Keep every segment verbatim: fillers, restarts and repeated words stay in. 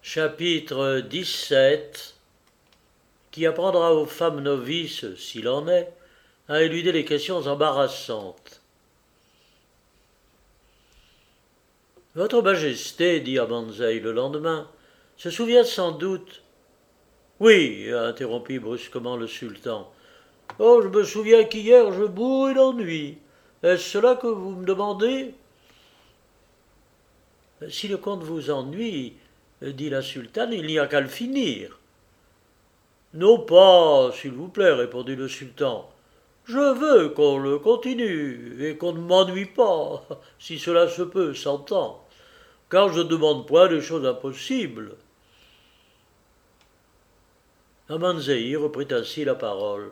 Chapitre dix-sept qui apprendra aux femmes novices, s'il en est, à éluder les questions embarrassantes. Votre Majesté, dit Amanzei le lendemain, se souvient sans doute. Oui, interrompit brusquement le sultan. Oh, je me souviens qu'hier je bourrais d'ennui. Est-ce cela que vous me demandez? Si le comte vous ennuie, dit la sultane, il n'y a qu'à le finir. Non pas, s'il vous plaît, répondit le sultan. Je veux qu'on le continue et qu'on ne m'ennuie pas, si cela se peut, s'entend, car je ne demande point des choses impossibles. Amanzei reprit ainsi la parole.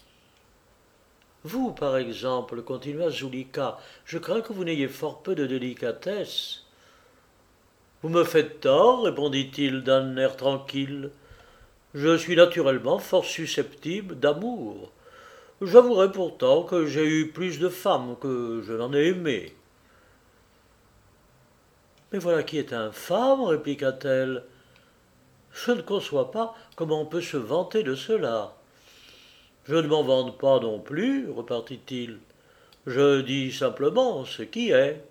Vous, par exemple, continua Zulika, je crains que vous n'ayez fort peu de délicatesse. Vous me faites tort, répondit-il d'un air tranquille. Je suis naturellement fort susceptible d'amour. J'avouerai pourtant que j'ai eu plus de femmes que je n'en ai aimé. Mais voilà qui est infâme, répliqua-t-elle. Je ne conçois pas comment on peut se vanter de cela. Je ne m'en vante pas non plus, repartit-il. Je dis simplement ce qui est.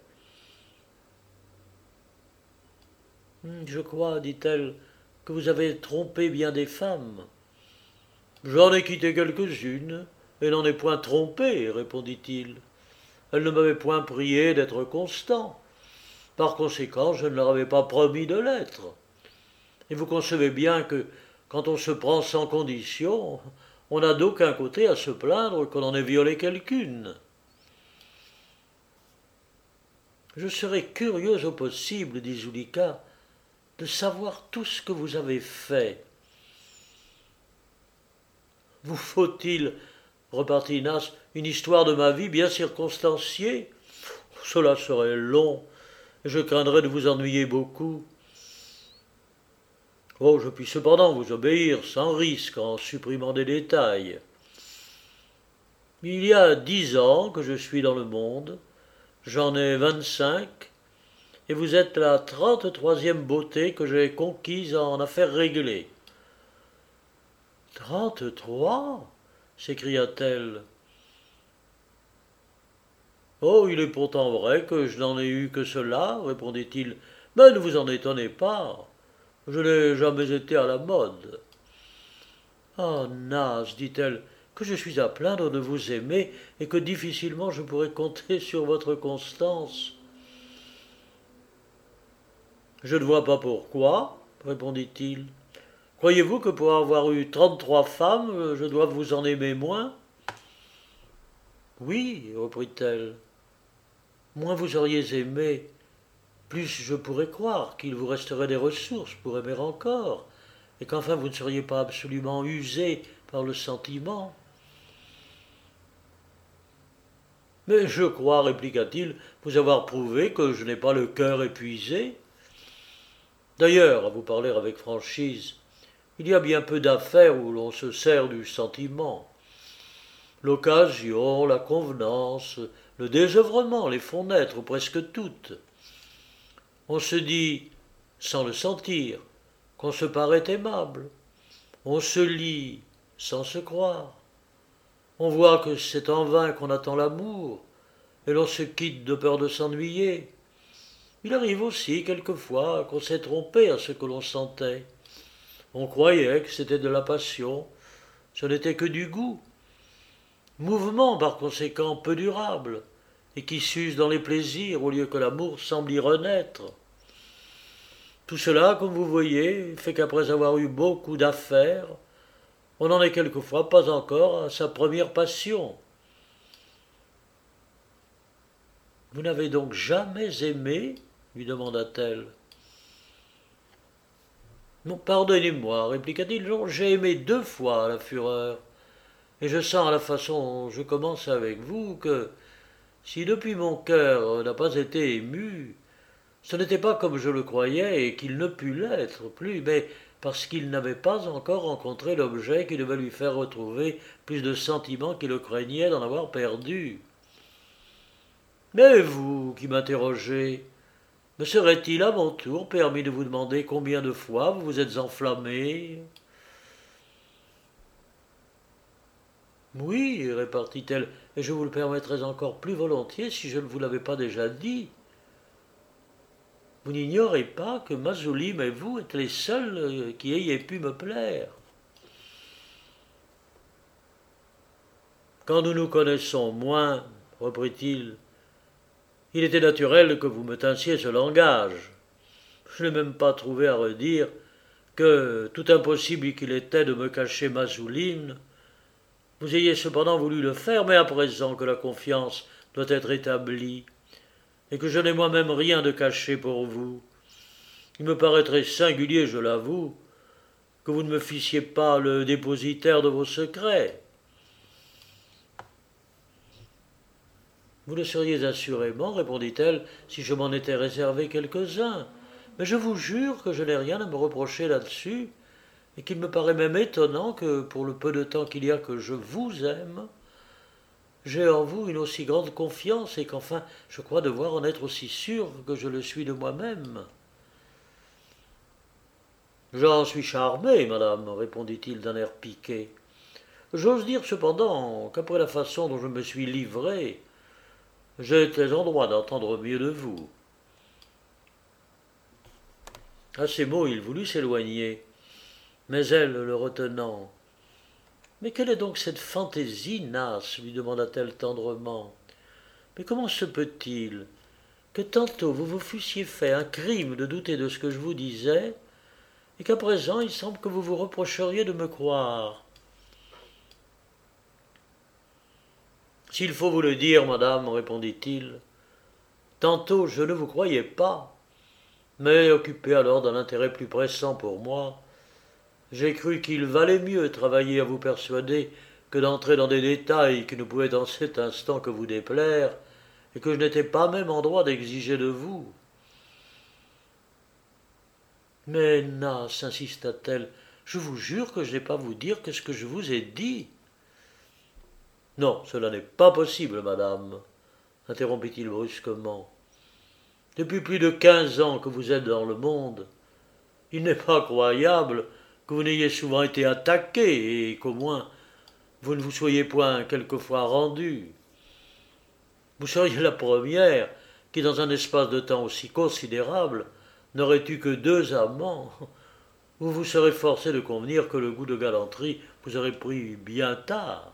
Je crois, dit-elle, que vous avez trompé bien des femmes. J'en ai quitté quelques-unes, et n'en ai point trompé, répondit-il. Elles ne m'avaient point prié d'être constant. Par conséquent, je ne leur avais pas promis de l'être. Et vous concevez bien que, quand on se prend sans condition, on n'a d'aucun côté à se plaindre qu'on en ait violé quelqu'une. Je serais curieuse au possible, dit Zulika, de savoir tout ce que vous avez fait. Vous faut-il, repartit Nas, une histoire de ma vie bien circonstanciée? Cela serait long, et je craindrais de vous ennuyer beaucoup. Oh, je puis cependant vous obéir sans risque en supprimant des détails. Il y a dix ans que je suis dans le monde, j'en ai vingt-cinq, et vous êtes la trente-troisième beauté que j'ai conquise en affaires réglées. Trente-trois s'écria-t-elle. Oh, il est pourtant vrai que je n'en ai eu que cela, répondit-il, mais ne vous en étonnez pas. Je n'ai jamais été à la mode. Ah, Nas, dit-elle, que je suis à plaindre de vous aimer et que difficilement je pourrais compter sur votre constance. Je ne vois pas pourquoi, répondit-il. Croyez-vous que pour avoir eu trente-trois femmes, je dois vous en aimer moins? Oui, reprit-elle. Moins vous auriez aimé, plus je pourrais croire qu'il vous resterait des ressources pour aimer encore, et qu'enfin vous ne seriez pas absolument usé par le sentiment. Mais je crois, répliqua-t-il, vous avoir prouvé que je n'ai pas le cœur épuisé. D'ailleurs, à vous parler avec franchise, il y a bien peu d'affaires où l'on se sert du sentiment. L'occasion, la convenance, le désœuvrement les font naître presque toutes. On se dit, sans le sentir, qu'on se paraît aimable. On se lie sans se croire. On voit que c'est en vain qu'on attend l'amour, et l'on se quitte de peur de s'ennuyer. Il arrive aussi quelquefois qu'on s'est trompé à ce que l'on sentait. On croyait que c'était de la passion, ce n'était que du goût. Mouvement par conséquent peu durable, et qui s'use dans les plaisirs au lieu que l'amour semble y renaître. Tout cela, comme vous voyez, fait qu'après avoir eu beaucoup d'affaires, on n'en est quelquefois pas encore à sa première passion. Vous n'avez donc jamais aimé? Lui demanda-t-elle. Non, pardonnez-moi, répliqua-t-il, j'ai aimé deux fois à la fureur, et je sens à la façon dont je commence avec vous que, si depuis mon cœur n'a pas été ému, ce n'était pas comme je le croyais et qu'il ne put l'être plus, mais parce qu'il n'avait pas encore rencontré l'objet qui devait lui faire retrouver plus de sentiments qu'il le craignait d'en avoir perdu. Mais vous, qui m'interrogez, Me serait-il à mon tour permis de vous demander combien de fois vous vous êtes enflammé? Oui, répartit-elle, et je vous le permettrais encore plus volontiers si je ne vous l'avais pas déjà dit. Vous n'ignorez pas que Mazulim et vous êtes les seuls qui ayez pu me plaire. Quand nous nous connaissons moins, reprit-il, il était naturel que vous me tinssiez ce langage. Je n'ai même pas trouvé à redire que, tout impossible qu'il était de me cacher Mazuline, vous ayez cependant voulu le faire, mais à présent que la confiance doit être établie, et que je n'ai moi-même rien de caché pour vous, il me paraîtrait singulier, je l'avoue, que vous ne me fissiez pas le dépositaire de vos secrets. Vous le seriez assurément, répondit-elle, si je m'en étais réservé quelques-uns, mais je vous jure que je n'ai rien à me reprocher là-dessus, et qu'il me paraît même étonnant que, pour le peu de temps qu'il y a que je vous aime, j'ai en vous une aussi grande confiance, et qu'enfin je crois devoir en être aussi sûr que je le suis de moi-même. J'en suis charmé, madame, répondit-il d'un air piqué. J'ose dire cependant qu'après la façon dont je me suis livré, j'étais en droit d'entendre mieux de vous. À ces mots, il voulut s'éloigner, mais elle, le retenant, « Mais quelle est donc cette fantaisie, Nas ?» lui demanda-t-elle tendrement. « Mais comment se peut-il que tantôt vous vous fussiez fait un crime de douter de ce que je vous disais, et qu'à présent il semble que vous vous reprocheriez de me croire? » « S'il faut vous le dire, madame, répondit-il, tantôt je ne vous croyais pas, mais occupé alors d'un intérêt plus pressant pour moi, j'ai cru qu'il valait mieux travailler à vous persuader que d'entrer dans des détails qui ne pouvaient en cet instant que vous déplaire, et que je n'étais pas même en droit d'exiger de vous. »« Mais, Nas, insista-t-elle, je vous jure que je n'ai pas à vous dire que ce que je vous ai dit. »« Non, cela n'est pas possible, madame, interrompit-il brusquement. Depuis plus de quinze ans que vous êtes dans le monde, il n'est pas croyable que vous n'ayez souvent été attaqué, et qu'au moins vous ne vous soyez point quelquefois rendu. Vous seriez la première qui, dans un espace de temps aussi considérable, n'aurait eu que deux amants. Vous vous serez forcé de convenir que le goût de galanterie vous aurait pris bien tard.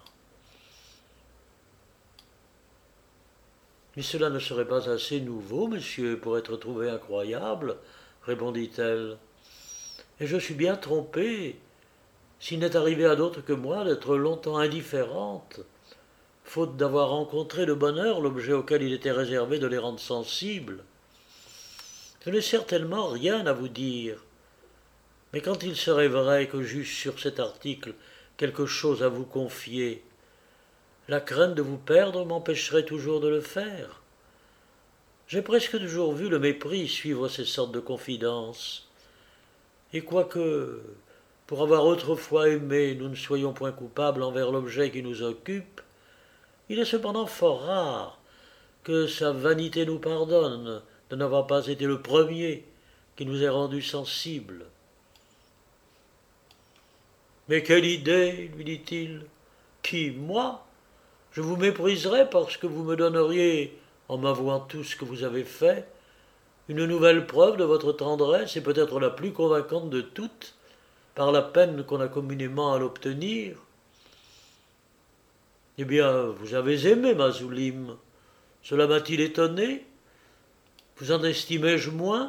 « Mais cela ne serait pas assez nouveau, monsieur, pour être trouvé incroyable, répondit-elle. Et je suis bien trompée, s'il n'est arrivé à d'autres que moi d'être longtemps indifférente, faute d'avoir rencontré de bonne heure l'objet auquel il était réservé de les rendre sensibles. Je n'ai certainement rien à vous dire, mais quand il serait vrai que j'eusse sur cet article quelque chose à vous confier, la crainte de vous perdre m'empêcherait toujours de le faire. J'ai presque toujours vu le mépris suivre ces sortes de confidences, et quoique, pour avoir autrefois aimé, nous ne soyons point coupables envers l'objet qui nous occupe, il est cependant fort rare que sa vanité nous pardonne de n'avoir pas été le premier qui nous ait rendus sensibles. « Mais quelle idée, lui dit-il. Qui, moi ? Je vous mépriserais parce que vous me donneriez, en m'avouant tout ce que vous avez fait, une nouvelle preuve de votre tendresse, et peut-être la plus convaincante de toutes, par la peine qu'on a communément à l'obtenir. Eh bien, vous avez aimé Mazulim. Cela m'a-t-il étonné? Vous en estimais-je moins?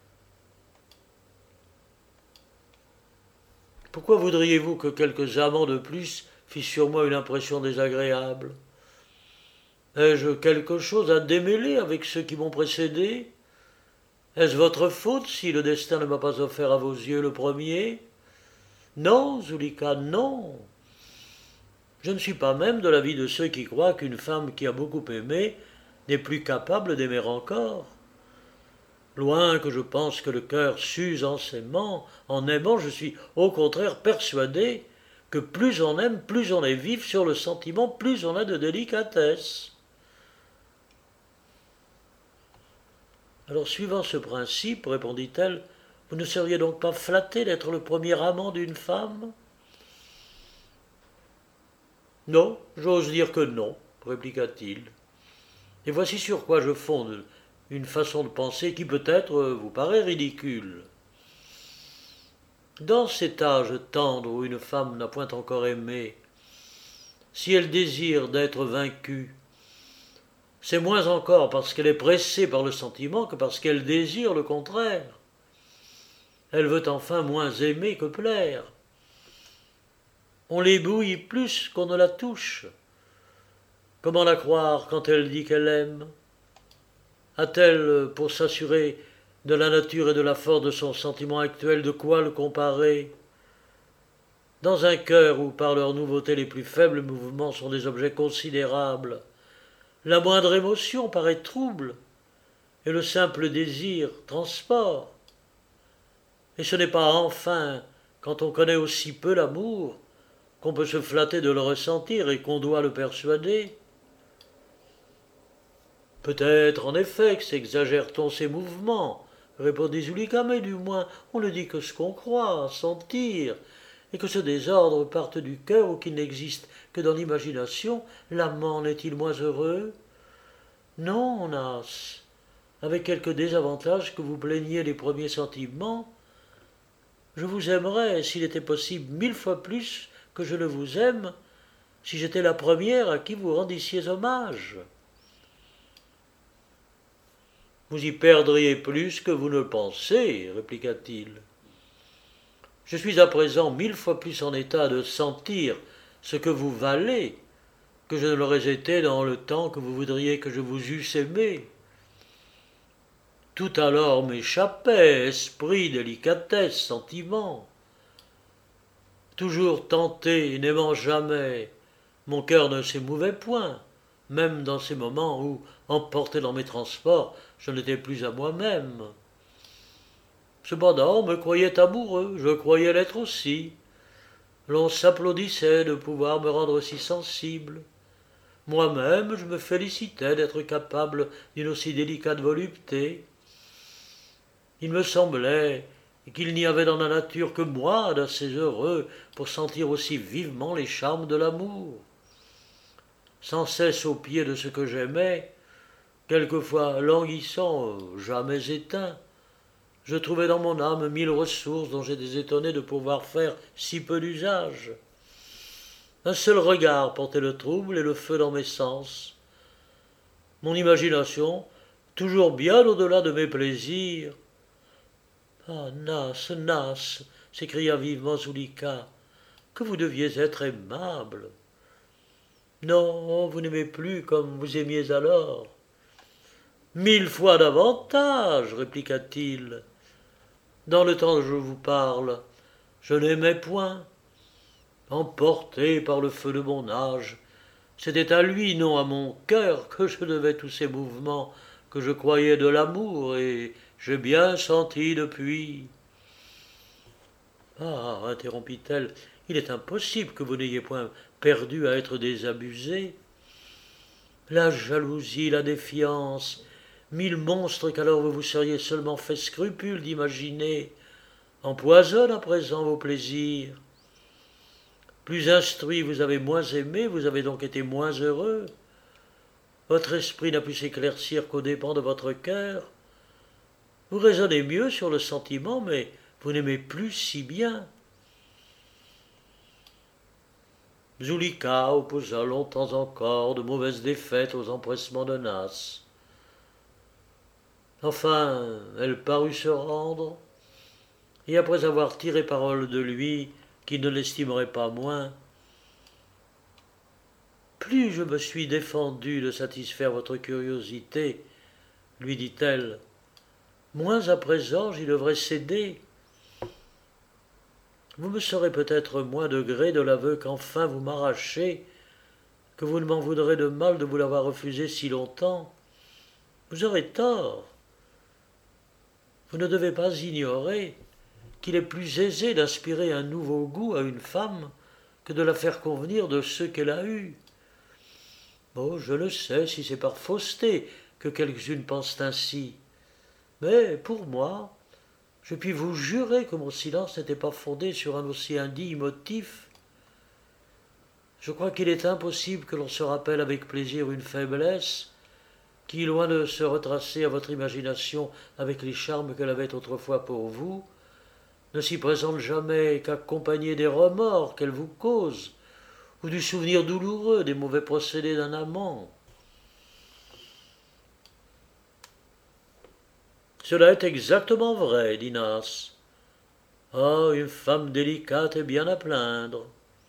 Pourquoi voudriez-vous que quelques amants de plus fissent sur moi une impression désagréable? Ai-je quelque chose à démêler avec ceux qui m'ont précédé? Est-ce votre faute si le destin ne m'a pas offert à vos yeux le premier? Non, Zulika, non. Je ne suis pas même de l'avis de ceux qui croient qu'une femme qui a beaucoup aimé n'est plus capable d'aimer encore. Loin que je pense que le cœur s'use en s'aimant, en aimant, je suis au contraire persuadé que plus on aime, plus on est vif sur le sentiment, plus on a de délicatesse. Alors, suivant ce principe, répondit-elle, vous ne seriez donc pas flatté d'être le premier amant d'une femme? Non, j'ose dire que non, répliqua-t-il. Et voici sur quoi je fonde une façon de penser qui peut-être vous paraît ridicule. Dans cet âge tendre où une femme n'a point encore aimé, si elle désire d'être vaincue, c'est moins encore parce qu'elle est pressée par le sentiment que parce qu'elle désire le contraire. Elle veut enfin moins aimer que plaire. On l'éblouit plus qu'on ne la touche. Comment la croire quand elle dit qu'elle aime? A-t-elle, pour s'assurer de la nature et de la force de son sentiment actuel, de quoi le comparer? Dans un cœur où, par leur nouveauté, les plus faibles mouvements sont des objets considérables, la moindre émotion paraît trouble, et le simple désir transport. Et ce n'est pas enfin, quand on connaît aussi peu l'amour, qu'on peut se flatter de le ressentir et qu'on doit le persuader. Peut-être, en effet, que s'exagère-t-on ces mouvements, répondit Zulika, mais du moins on ne dit que ce qu'on croit, sentir, et que ce désordre parte du cœur ou qu'il n'existe que dans l'imagination. L'amant n'est-il moins heureux? Non, Nas, avec quelque désavantage que vous plaigniez les premiers sentiments, je vous aimerais, s'il était possible, mille fois plus que je ne vous aime, si j'étais la première à qui vous rendissiez hommage. Vous y perdriez plus que vous ne le pensez, répliqua-t-il. Je suis à présent mille fois plus en état de sentir ce que vous valez que je ne l'aurais été dans le temps que vous voudriez que je vous eusse aimé. Tout alors m'échappait, esprit, délicatesse, sentiment. Toujours tenté, n'aimant jamais, mon cœur ne s'émouvait point, même dans ces moments où, emporté dans mes transports, je n'étais plus à moi-même. Cependant, on me croyait amoureux, je croyais l'être aussi. L'on s'applaudissait de pouvoir me rendre si sensible. Moi-même, je me félicitais d'être capable d'une aussi délicate volupté. Il me semblait qu'il n'y avait dans la nature que moi d'assez heureux pour sentir aussi vivement les charmes de l'amour. Sans cesse au pied de ce que j'aimais, quelquefois languissant, jamais éteint, je trouvais dans mon âme mille ressources dont j'étais étonné de pouvoir faire si peu d'usage. Un seul regard portait le trouble et le feu dans mes sens. Mon imagination, toujours bien au-delà de mes plaisirs. Ah, Nas, Nas, s'écria vivement Zulika, que vous deviez être aimable. Non, vous n'aimez plus comme vous aimiez alors. Mille fois davantage, répliqua-t-il. Dans le temps que je vous parle, je n'aimais point. Emporté par le feu de mon âge, c'était à lui, non à mon cœur, que je devais tous ces mouvements que je croyais de l'amour, et j'ai bien senti depuis. Ah, interrompit-elle, il est impossible que vous n'ayez point perdu à être désabusé. La jalousie, la défiance, mille monstres qu'alors vous vous seriez seulement fait scrupule d'imaginer, empoisonnent à présent vos plaisirs. Plus instruit, vous avez moins aimé, vous avez donc été moins heureux. Votre esprit n'a pu s'éclaircir qu'aux dépens de votre cœur. Vous raisonnez mieux sur le sentiment, mais vous n'aimez plus si bien. Zulika opposa longtemps encore de mauvaises défaites aux empressements de Nas. Enfin, elle parut se rendre, et après avoir tiré parole de lui, qui ne l'estimerait pas moins, « Plus je me suis défendu de satisfaire votre curiosité, lui dit-elle, moins à présent j'y devrais céder. Vous me serez peut-être moins de gré de l'aveu qu'enfin vous m'arrachez, que vous ne m'en voudrez de mal de vous l'avoir refusé si longtemps. Vous aurez tort. Vous ne devez pas ignorer qu'il est plus aisé d'inspirer un nouveau goût à une femme que de la faire convenir de ceux qu'elle a eus. Oh, je le sais, si c'est par fausseté que quelques-unes pensent ainsi. Mais pour moi, je puis vous jurer que mon silence n'était pas fondé sur un aussi indigne motif. Je crois qu'il est impossible que l'on se rappelle avec plaisir une faiblesse qui, loin de se retracer à votre imagination avec les charmes qu'elle avait autrefois pour vous, ne s'y présente jamais qu'accompagnée des remords qu'elle vous cause, ou du souvenir douloureux des mauvais procédés d'un amant. Cela est exactement vrai, dit Nas. Ah, une femme délicate est bien à plaindre.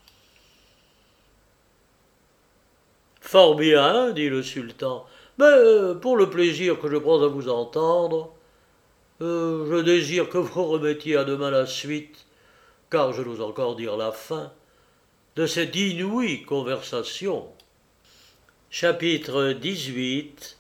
Fort bien, dit le sultan, mais euh, pour le plaisir que je prends à vous entendre, euh, je désire que vous remettiez à demain la suite, car je n'ose encore dire la fin, de cette inouïe conversation. Chapitre dix-huit,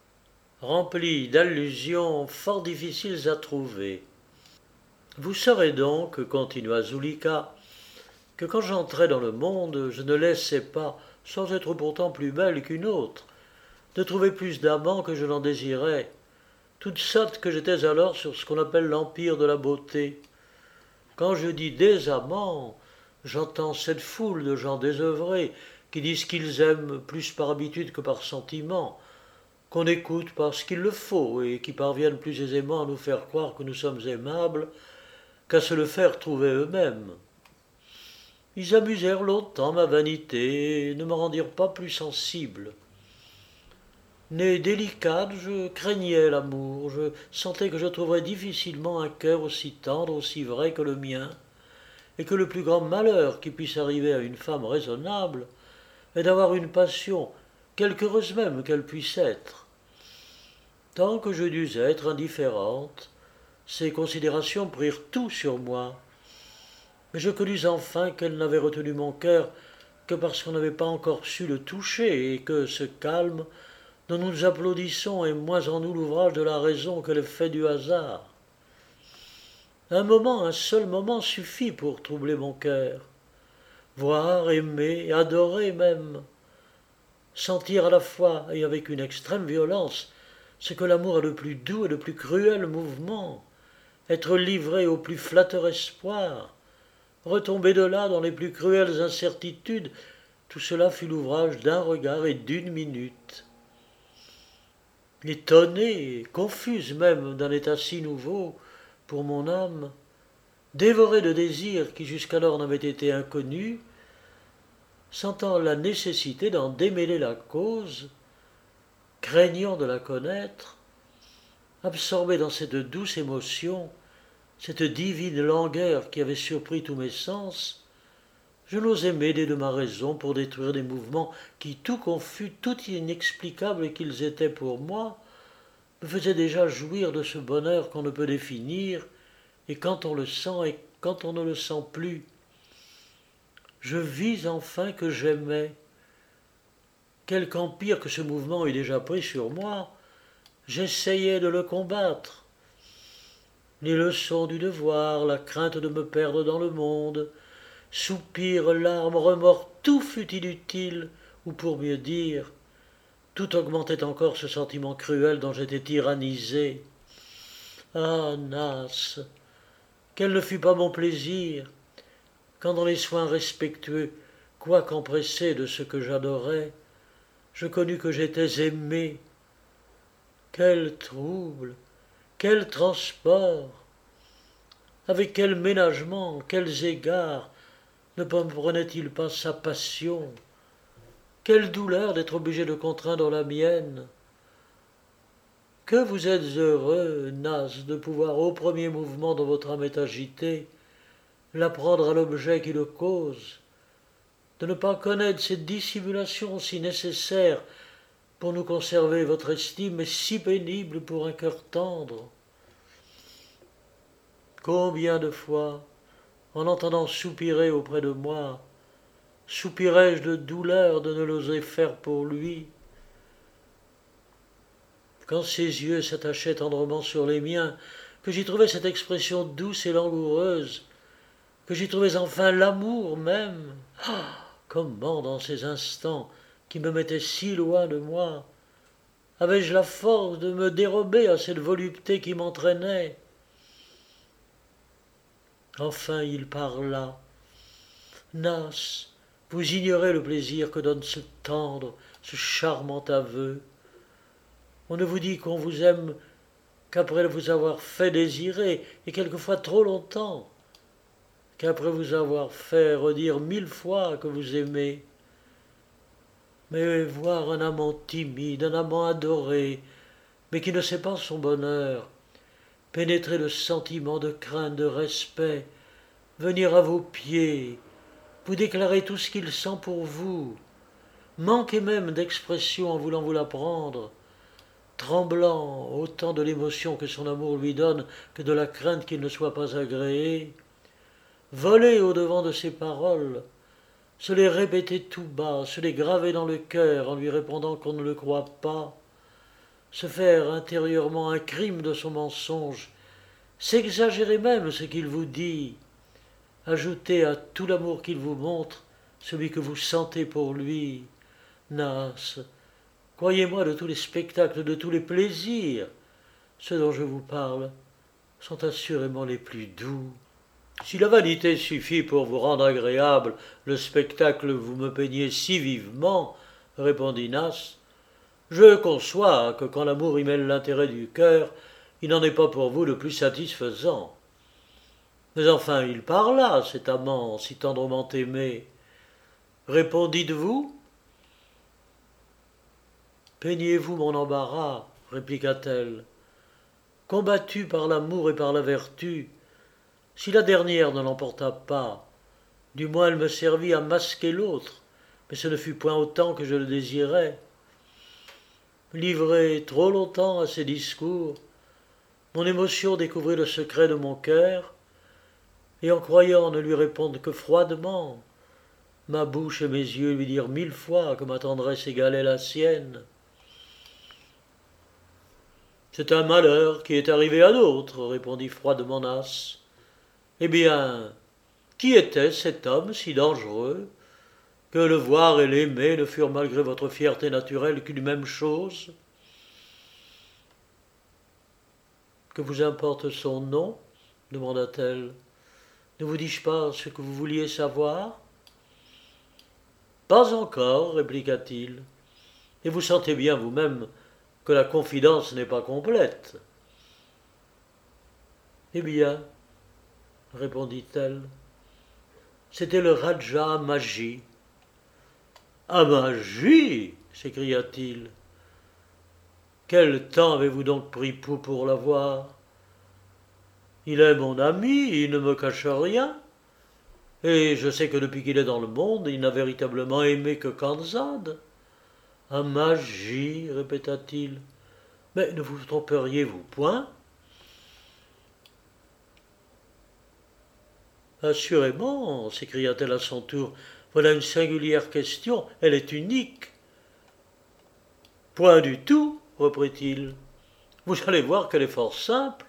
rempli d'allusions fort difficiles à trouver. Vous saurez donc, continua Zulika, que quand j'entrai dans le monde, je ne laissais pas, sans être pourtant plus belle qu'une autre, de trouver plus d'amants que je n'en désirais, toute sorte que j'étais alors sur ce qu'on appelle l'empire de la beauté. Quand je dis des amants, j'entends cette foule de gens désœuvrés qui disent qu'ils aiment plus par habitude que par sentiment, qu'on écoute parce qu'il le faut et qui parviennent plus aisément à nous faire croire que nous sommes aimables qu'à se le faire trouver eux-mêmes. Ils amusèrent longtemps ma vanité et ne me rendirent pas plus sensible. Née délicate, je craignais l'amour, je sentais que je trouverais difficilement un cœur aussi tendre, aussi vrai que le mien, et que le plus grand malheur qui puisse arriver à une femme raisonnable est d'avoir une passion, quelque heureuse même qu'elle puisse être. Tant que je dus être indifférente, ces considérations prirent tout sur moi, mais je connus enfin qu'elles n'avaient retenu mon cœur que parce qu'on n'avait pas encore su le toucher, et que ce calme dont nous nous applaudissons est moins en nous l'ouvrage de la raison que l'effet du hasard. Un moment, un seul moment suffit pour troubler mon cœur. Voir, aimer, adorer même. Sentir à la fois et avec une extrême violence ce que l'amour a de plus doux et de plus cruel mouvement. Être livré au plus flatteur espoir. Retomber de là dans les plus cruelles incertitudes. Tout cela fut l'ouvrage d'un regard et d'une minute. Étonnée, confuse même d'un état si nouveau pour mon âme, dévorée de désirs qui jusqu'alors n'avaient été inconnus, sentant la nécessité d'en démêler la cause, craignant de la connaître, absorbée dans cette douce émotion, cette divine langueur qui avait surpris tous mes sens, je n'osais m'aider de ma raison pour détruire des mouvements qui, tout confus, tout inexplicables qu'ils étaient pour moi, me faisaient déjà jouir de ce bonheur qu'on ne peut définir, et quand on le sent et quand on ne le sent plus. Je vis enfin que j'aimais. Quelque empire que ce mouvement eût déjà pris sur moi, j'essayais de le combattre. Les leçons du devoir, la crainte de me perdre dans le monde, soupirs, larmes, remords, tout fut inutile, ou pour mieux dire, tout augmentait encore ce sentiment cruel dont j'étais tyrannisé. Ah, Nas, quel ne fut pas mon plaisir, quand dans les soins respectueux, quoiqu'empressé de ce que j'adorais, je connus que j'étais aimé. Quel trouble, quel transport, avec quel ménagement, quels égards ne comprenait-il pas sa passion? Quelle douleur d'être obligé de contraindre la mienne! Que vous êtes heureux, Nas, de pouvoir, au premier mouvement dont votre âme est agitée, l'apprendre à l'objet qui le cause, de ne pas connaître cette dissimulation si nécessaire pour nous conserver votre estime, et si pénible pour un cœur tendre. Combien de fois, en entendant soupirer auprès de moi, soupirai-je de douleur de ne l'oser faire pour lui. Quand ses yeux s'attachaient tendrement sur les miens, que j'y trouvais cette expression douce et langoureuse, que j'y trouvais enfin l'amour même. Ah, comment dans ces instants qui me mettaient si loin de moi, avais-je la force de me dérober à cette volupté qui m'entraînait? Enfin il parla. Nas, vous ignorez le plaisir que donne ce tendre, ce charmant aveu. On ne vous dit qu'on vous aime qu'après vous avoir fait désirer, et quelquefois trop longtemps, qu'après vous avoir fait redire mille fois que vous aimez. Mais voir un amant timide, un amant adoré, mais qui ne sait pas son bonheur, pénétrer de sentiments de crainte, de respect, venir à vos pieds, vous déclarer tout ce qu'il sent pour vous, manquer même d'expression en voulant vous l'apprendre, tremblant autant de l'émotion que son amour lui donne que de la crainte qu'il ne soit pas agréé, voler au-devant de ses paroles, se les répéter tout bas, se les graver dans le cœur en lui répondant qu'on ne le croit pas, se faire intérieurement un crime de son mensonge, s'exagérer même ce qu'il vous dit, ajouter à tout l'amour qu'il vous montre celui que vous sentez pour lui. Nas, croyez-moi, de tous les spectacles, de tous les plaisirs, ceux dont je vous parle sont assurément les plus doux. Si la vanité suffit pour vous rendre agréable le spectacle que vous me peignez si vivement, répondit Nas, je conçois que quand l'amour y mêle l'intérêt du cœur, il n'en est pas pour vous le plus satisfaisant. Mais enfin il parla, cet amant si tendrement aimé. Répondîtes-vous? Peignez-vous mon embarras, répliqua-t-elle. Combattue par l'amour et par la vertu, si la dernière ne l'emporta pas, du moins elle me servit à masquer l'autre, mais ce ne fut point autant que je le désirais. Livré trop longtemps à ses discours, mon émotion découvrit le secret de mon cœur, et en croyant ne lui répondre que froidement, ma bouche et mes yeux lui dirent mille fois que ma tendresse égalait la sienne. C'est un malheur qui est arrivé à d'autres, répondit froidement Nas. Eh bien, qui était cet homme si dangereux, que le voir et l'aimer ne furent malgré votre fierté naturelle qu'une même chose? Que vous importe son nom? Demanda-t-elle. Ne vous dis-je pas ce que vous vouliez savoir? Pas encore, répliqua-t-il. Et vous sentez bien vous-même que la confidence n'est pas complète. Eh bien, répondit-elle, c'était le Raja Maji. Ah, Maji, s'écria-t-il. Quel temps avez-vous donc pris pour, pour la voir? Il est mon ami, il ne me cache rien, et je sais que depuis qu'il est dans le monde, il n'a véritablement aimé que Khanzad. Ah, Maji, répéta-t-il, mais ne vous tromperiez-vous point? Assurément, s'écria-t-elle à son tour, voilà une singulière question, elle est unique. Point du tout, reprit-il. Vous allez voir qu'elle est fort simple.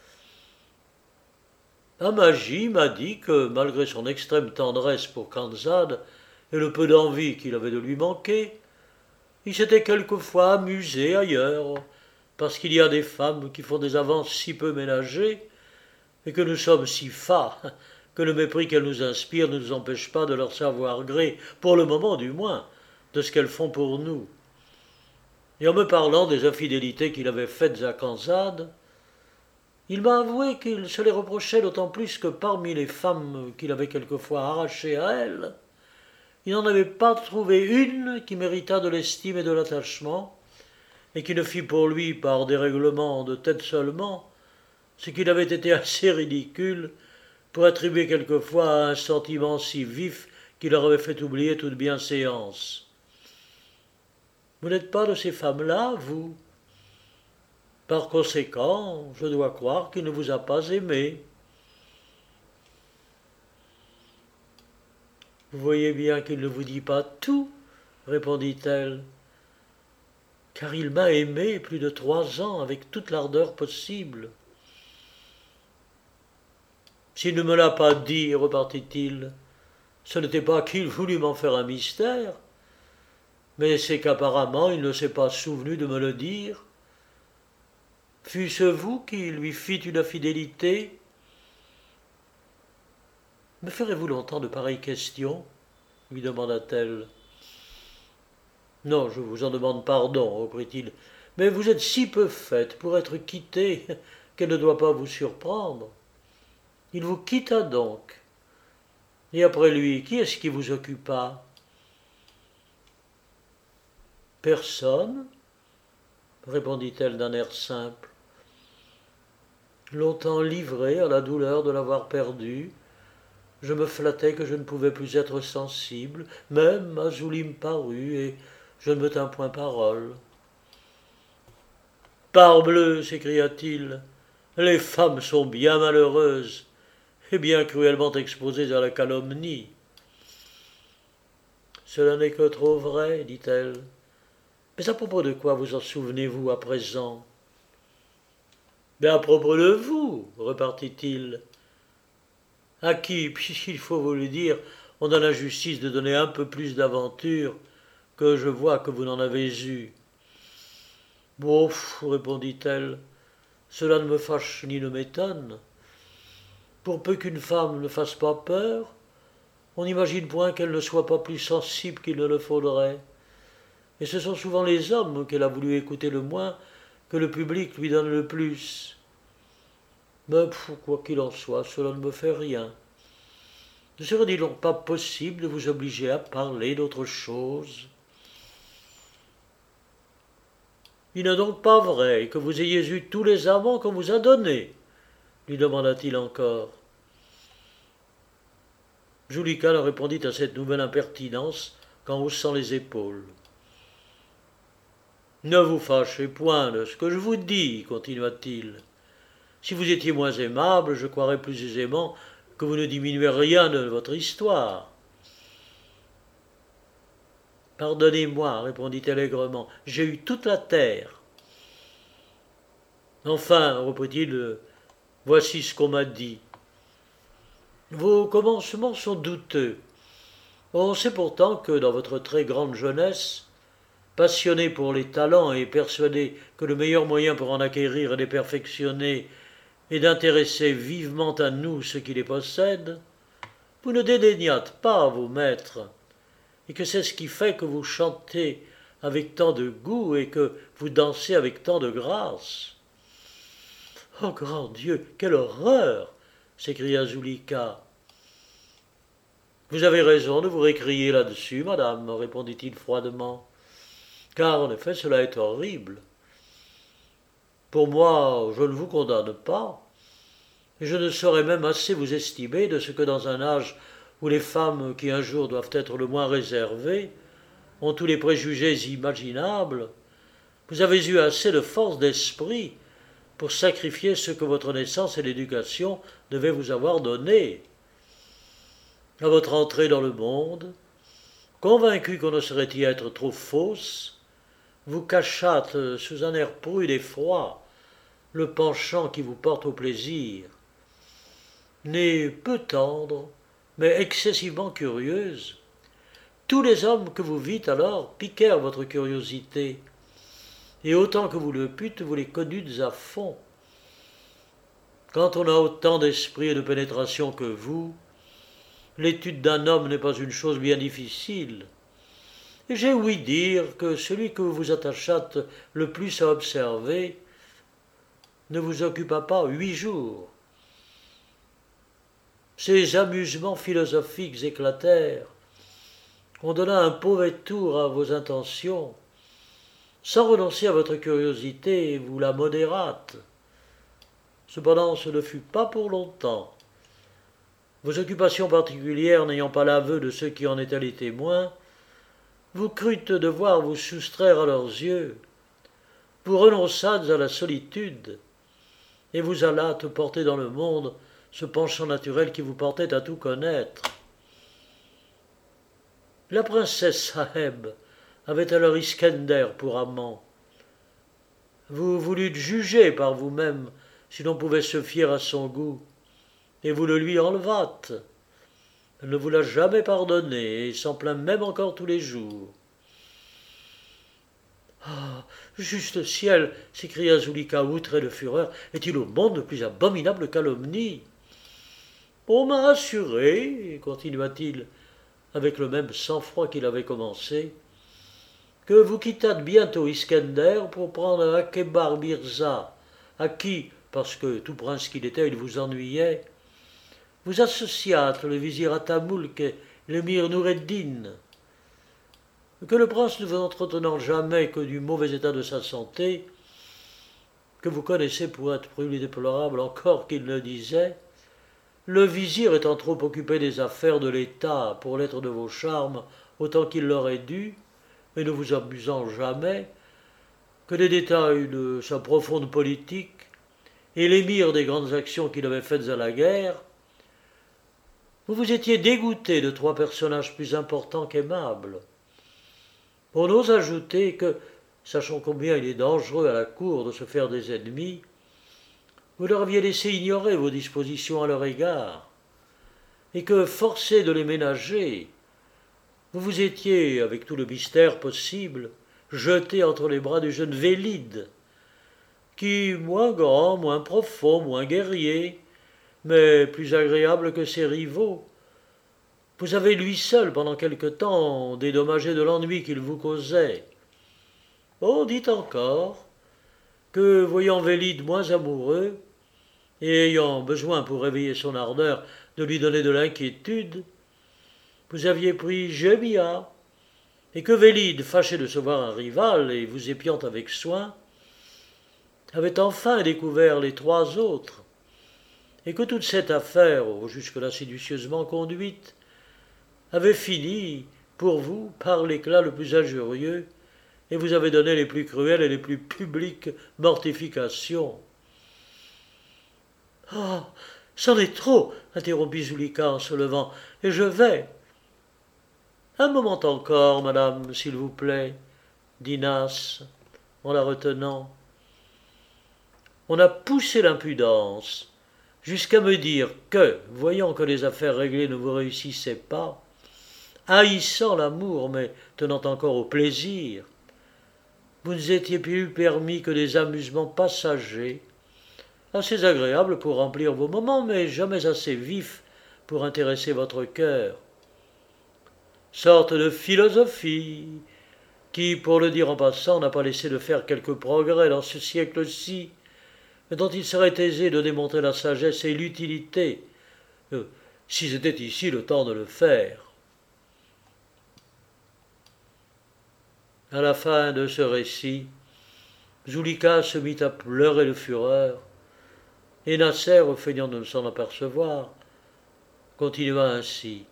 Amaji m'a dit que, malgré son extrême tendresse pour Khanzad et le peu d'envie qu'il avait de lui manquer, il s'était quelquefois amusé ailleurs, parce qu'il y a des femmes qui font des avances si peu ménagées, et que nous sommes si fats que le mépris qu'elles nous inspirent ne nous empêche pas de leur savoir gré, pour le moment du moins, de ce qu'elles font pour nous. Et en me parlant des infidélités qu'il avait faites à Khanzad, il m'a avoué qu'il se les reprochait d'autant plus que parmi les femmes qu'il avait quelquefois arrachées à elle, il n'en avait pas trouvé une qui méritât de l'estime et de l'attachement, et qui ne fit pour lui, par dérèglement de tête seulement, ce qu'il avait été assez ridicule pour attribuer quelquefois à un sentiment si vif qui leur avait fait oublier toute bienséance. Vous n'êtes pas de ces femmes-là, vous? Par conséquent, je dois croire qu'il ne vous a pas aimé. Vous voyez bien qu'il ne vous dit pas tout, répondit-elle, car il m'a aimé plus de trois ans avec toute l'ardeur possible. S'il ne me l'a pas dit, repartit-il, ce n'était pas qu'il voulût m'en faire un mystère, Mais c'est qu'apparemment il ne s'est pas souvenu de me le dire. Fût-ce vous qui lui fîtes une infidélité? Me ferez-vous longtemps de pareilles questions? Lui demanda-t-elle. Non, je vous en demande pardon, reprit-il, mais vous êtes si peu faite pour être quittée qu'elle ne doit pas vous surprendre. Il vous quitta donc. Et après lui, qui est-ce qui vous occupa? Personne, répondit-elle d'un air simple. Longtemps livrée à la douleur de l'avoir perdu, je me flattais que je ne pouvais plus être sensible, même Azouli me parut, et je ne me tins point parole. Parbleu, s'écria-t-il, les femmes sont bien malheureuses et bien cruellement exposées à la calomnie. Cela n'est que trop vrai, dit-elle. Mais à propos de quoi vous en souvenez-vous à présent? Mais à propos de vous, repartit-il, à qui, puisqu'il faut vous le dire, on a la justice de donner un peu plus d'aventure que je vois que vous n'en avez eu. Bof, répondit-elle, cela ne me fâche ni ne m'étonne. Pour peu qu'une femme ne fasse pas peur, on n'imagine point qu'elle ne soit pas plus sensible qu'il ne le faudrait. Et ce sont souvent les hommes qu'elle a voulu écouter le moins que le public lui donne le plus. Mais quoi qu'il en soit, cela ne me fait rien. Ne serait-il donc pas possible de vous obliger à parler d'autre chose? Il n'est donc pas vrai que vous ayez eu tous les amants qu'on vous a donnés, lui demanda-t-il encore. Joulica ne répondit à cette nouvelle impertinence qu'en haussant les épaules. Ne vous fâchez point de ce que je vous dis, continua-t-il. Si vous étiez moins aimable, je croirais plus aisément que vous ne diminuez rien de votre histoire. Pardonnez-moi, répondit-elle aigrement, j'ai eu toute la terre. Enfin, reprit-il, voici ce qu'on m'a dit. Vos commencements sont douteux. On sait pourtant que dans votre très grande jeunesse, passionné pour les talents et persuadé que le meilleur moyen pour en acquérir et les perfectionner est d'intéresser vivement à nous ceux qui les possèdent, vous ne dédaignâtes pas vos maîtres, et que c'est ce qui fait que vous chantez avec tant de goût et que vous dansez avec tant de grâce. Oh grand Dieu, quelle horreur! S'écria Zulika. Vous avez raison de vous récrier là-dessus, madame, répondit-il froidement, car en effet cela est horrible. Pour moi, je ne vous condamne pas, et je ne saurais même assez vous estimer de ce que dans un âge où les femmes qui un jour doivent être le moins réservées ont tous les préjugés imaginables, vous avez eu assez de force d'esprit pour sacrifier ce que votre naissance et l'éducation devaient vous avoir donné. À votre entrée dans le monde, convaincu qu'on ne saurait y être trop fausse, vous cachâtes sous un air prude et froid le penchant qui vous porte au plaisir. Née peu tendre, mais excessivement curieuse, tous les hommes que vous vîtes alors piquèrent votre curiosité, et autant que vous le pûtes, vous les connûtes à fond. Quand on a autant d'esprit et de pénétration que vous, l'étude d'un homme n'est pas une chose bien difficile. Et j'ai ouï dire que celui que vous vous attachâtes le plus à observer ne vous occupa pas huit jours. Ces amusements philosophiques éclatèrent. On donna un mauvais tour à vos intentions. Sans renoncer à votre curiosité, vous la modérâtes. Cependant, ce ne fut pas pour longtemps. Vos occupations particulières n'ayant pas l'aveu de ceux qui en étaient les témoins, vous crûtes devoir vous soustraire à leurs yeux. Vous renonçâtes à la solitude, et vous allâtes porter dans le monde ce penchant naturel qui vous portait à tout connaître. La princesse Saheb avait alors Iskender pour amant. Vous voulûtes juger par vous-même si l'on pouvait se fier à son goût, et vous le lui enlevâtes. Elle ne vous l'a jamais pardonné, et s'en plaint même encore tous les jours. Ah, juste ciel, s'écria Zulika outré de fureur, est-il au monde de plus abominable calomnie? On m'a assuré, continua-t-il, avec le même sang-froid qu'il avait commencé, que vous quittâtes bientôt Iskender pour prendre Akhébar Mirza, à qui, parce que tout prince qu'il était, il vous ennuyait, vous associâtes le vizir Atamoulk et l'émir Noureddin, que le prince ne vous entretenant jamais que du mauvais état de sa santé, que vous connaissez pour être plus déplorable encore qu'il ne disait, le vizir étant trop occupé des affaires de l'État pour l'être de vos charmes autant qu'il l'aurait dû, et ne vous abusant jamais, que des détails de sa profonde politique, et l'émir des grandes actions qu'il avait faites à la guerre, vous vous étiez dégoûté de trois personnages plus importants qu'aimables. On ose ajouter que, sachant combien il est dangereux à la cour de se faire des ennemis, vous leur aviez laissé ignorer vos dispositions à leur égard, et que, forcé de les ménager, vous vous étiez, avec tout le mystère possible, jeté entre les bras du jeune Vélide, qui, moins grand, moins profond, moins guerrier, mais plus agréable que ses rivaux, vous avez lui seul, pendant quelque temps, dédommagé de l'ennui qu'il vous causait. On dit encore que, voyant Vélide moins amoureux, et ayant besoin pour réveiller son ardeur de lui donner de l'inquiétude, vous aviez pris Jémia, et que Vélide, fâché de se voir un rival et vous épiant avec soin, avait enfin découvert les trois autres, et que toute cette affaire, jusque-là sédutieusement conduite, avait fini, pour vous, par l'éclat le plus injurieux, et vous avez donné les plus cruelles et les plus publiques mortifications. « Ah, c'en est trop !» interrompit Zulika en se levant, « et je vais. »« Un moment encore, madame, s'il vous plaît, » dit Nas, en la retenant. « On a poussé l'impudence jusqu'à me dire que, voyant que les affaires réglées ne vous réussissaient pas, haïssant l'amour, mais tenant encore au plaisir, vous ne étiez plus permis que des amusements passagers, assez agréables pour remplir vos moments, mais jamais assez vifs pour intéresser votre cœur. Sorte de philosophie qui, pour le dire en passant, n'a pas laissé de faire quelques progrès dans ce siècle-ci, mais dont il serait aisé de démontrer la sagesse et l'utilité, euh, si c'était ici le temps de le faire. À la fin de ce récit, Zulika se mit à pleurer de fureur, et Nasser, feignant de ne s'en apercevoir, continua ainsi.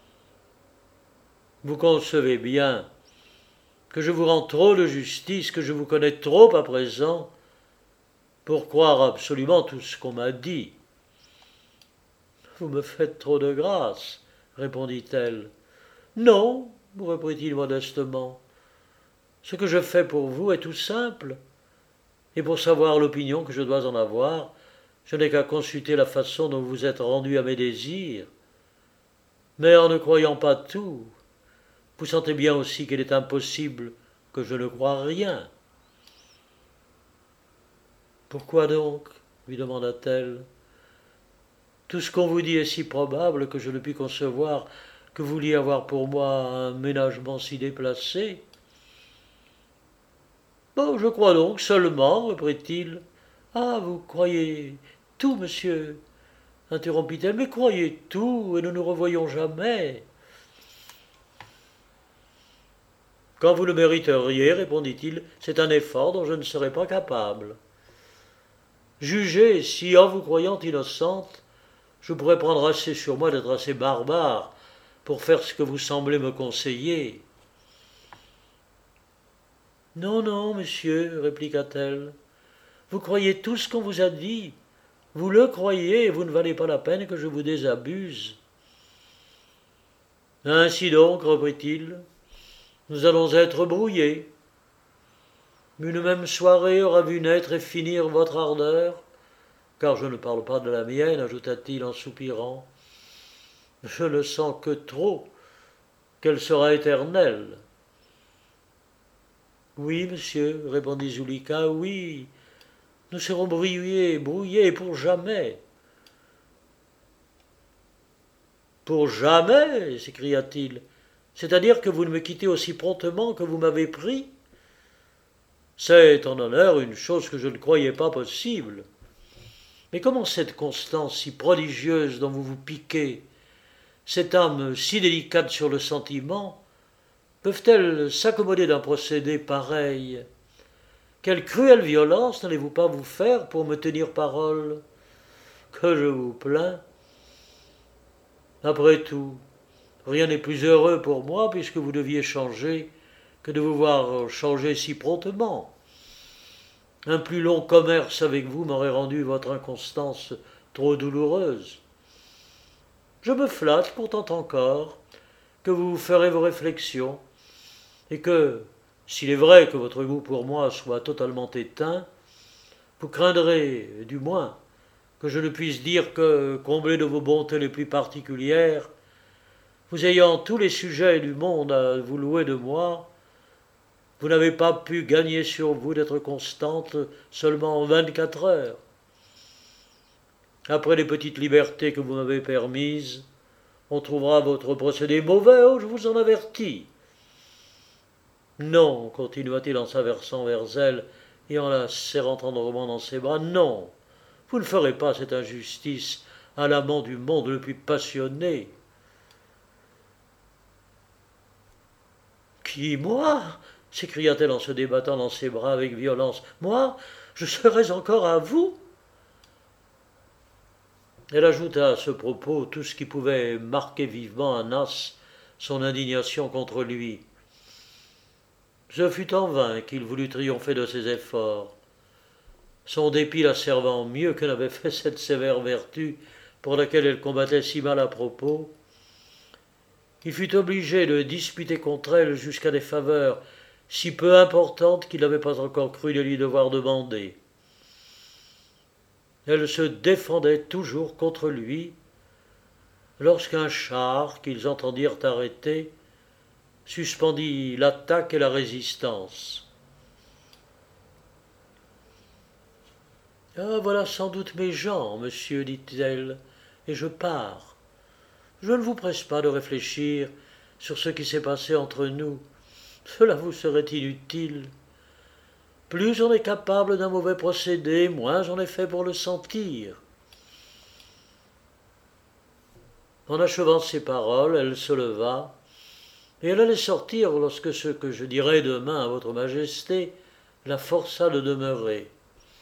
Vous concevez bien que je vous rends trop de justice, que je vous connais trop à présent, pour croire absolument tout ce qu'on m'a dit. Vous me faites trop de grâce, répondit-elle. Non, reprit-il modestement. Ce que je fais pour vous est tout simple, et pour savoir l'opinion que je dois en avoir, je n'ai qu'à consulter la façon dont vous êtes rendu à mes désirs. Mais en ne croyant pas tout, vous sentez bien aussi qu'il est impossible que je ne croie rien. Pourquoi donc, lui demanda-t-elle. Tout ce qu'on vous dit est si probable que je ne puis concevoir que vous vouliez avoir pour moi un ménagement si déplacé. Bon, je crois donc seulement, reprit-il. Ah, vous croyez tout, monsieur, interrompit-elle, mais croyez tout, et nous nous revoyons jamais. Quand vous le mériteriez, répondit-il, c'est un effort dont je ne serai pas capable. Jugez si, en vous croyant innocente, je pourrais prendre assez sur moi d'être assez barbare pour faire ce que vous semblez me conseiller. Non, non, monsieur, répliqua-t-elle, vous croyez tout ce qu'on vous a dit, vous le croyez et vous ne valez pas la peine que je vous désabuse. Ainsi donc, reprit-il, nous allons être brouillés. Une même soirée aura vu naître et finir votre ardeur, car je ne parle pas de la mienne, ajouta-t-il en soupirant. Je ne sens que trop qu'elle sera éternelle. Oui, monsieur, répondit Zulika, oui. Nous serons brouillés, brouillés pour jamais. Pour jamais, s'écria-t-il. C'est-à-dire que vous ne me quittez aussi promptement que vous m'avez pris? C'est en honneur une chose que je ne croyais pas possible. Mais comment cette constance si prodigieuse dont vous vous piquez, cette âme si délicate sur le sentiment, peuvent-elles s'accommoder d'un procédé pareil? Quelle cruelle violence n'allez-vous pas vous faire pour me tenir parole? Que je vous plains. Après tout, rien n'est plus heureux pour moi puisque vous deviez changer que de vous voir changer si promptement. Un plus long commerce avec vous m'aurait rendu votre inconstance trop douloureuse. Je me flatte pourtant encore que vous ferez vos réflexions, et que, s'il est vrai que votre goût pour moi soit totalement éteint, vous craindrez, du moins, que je ne puisse dire que, comblé de vos bontés les plus particulières, vous ayant tous les sujets du monde à vous louer de moi, vous n'avez pas pu gagner sur vous d'être constante seulement en vingt-quatre heures. Après les petites libertés que vous m'avez permises, on trouvera votre procédé mauvais, oh, je vous en avertis. Non, continua-t-il en s'aversant vers elle et en la serrant tendrement dans ses bras, non, vous ne ferez pas cette injustice à l'amant du monde le plus passionné. Qui, moi? S'écria-t-elle en se débattant dans ses bras avec violence. Moi, je serais encore à vous? Elle ajouta à ce propos tout ce qui pouvait marquer vivement à Nas son indignation contre lui. Ce fut en vain qu'il voulut triompher de ses efforts. Son dépit la servant mieux que n'avait fait cette sévère vertu pour laquelle elle combattait si mal à propos, il fut obligé de disputer contre elle jusqu'à des faveurs si peu importantes qu'il n'avait pas encore cru de lui devoir demander. Elle se défendait toujours contre lui, lorsqu'un char qu'ils entendirent arrêter suspendit l'attaque et la résistance. « Ah, voilà sans doute mes gens, monsieur, dit-elle, et je pars. Je ne vous presse pas de réfléchir sur ce qui s'est passé entre nous. Cela vous serait inutile. Plus on est capable d'un mauvais procédé, moins on est fait pour le sentir. » En achevant ces paroles, elle se leva, et elle allait sortir lorsque ce que je dirai demain à votre majesté la força de demeurer.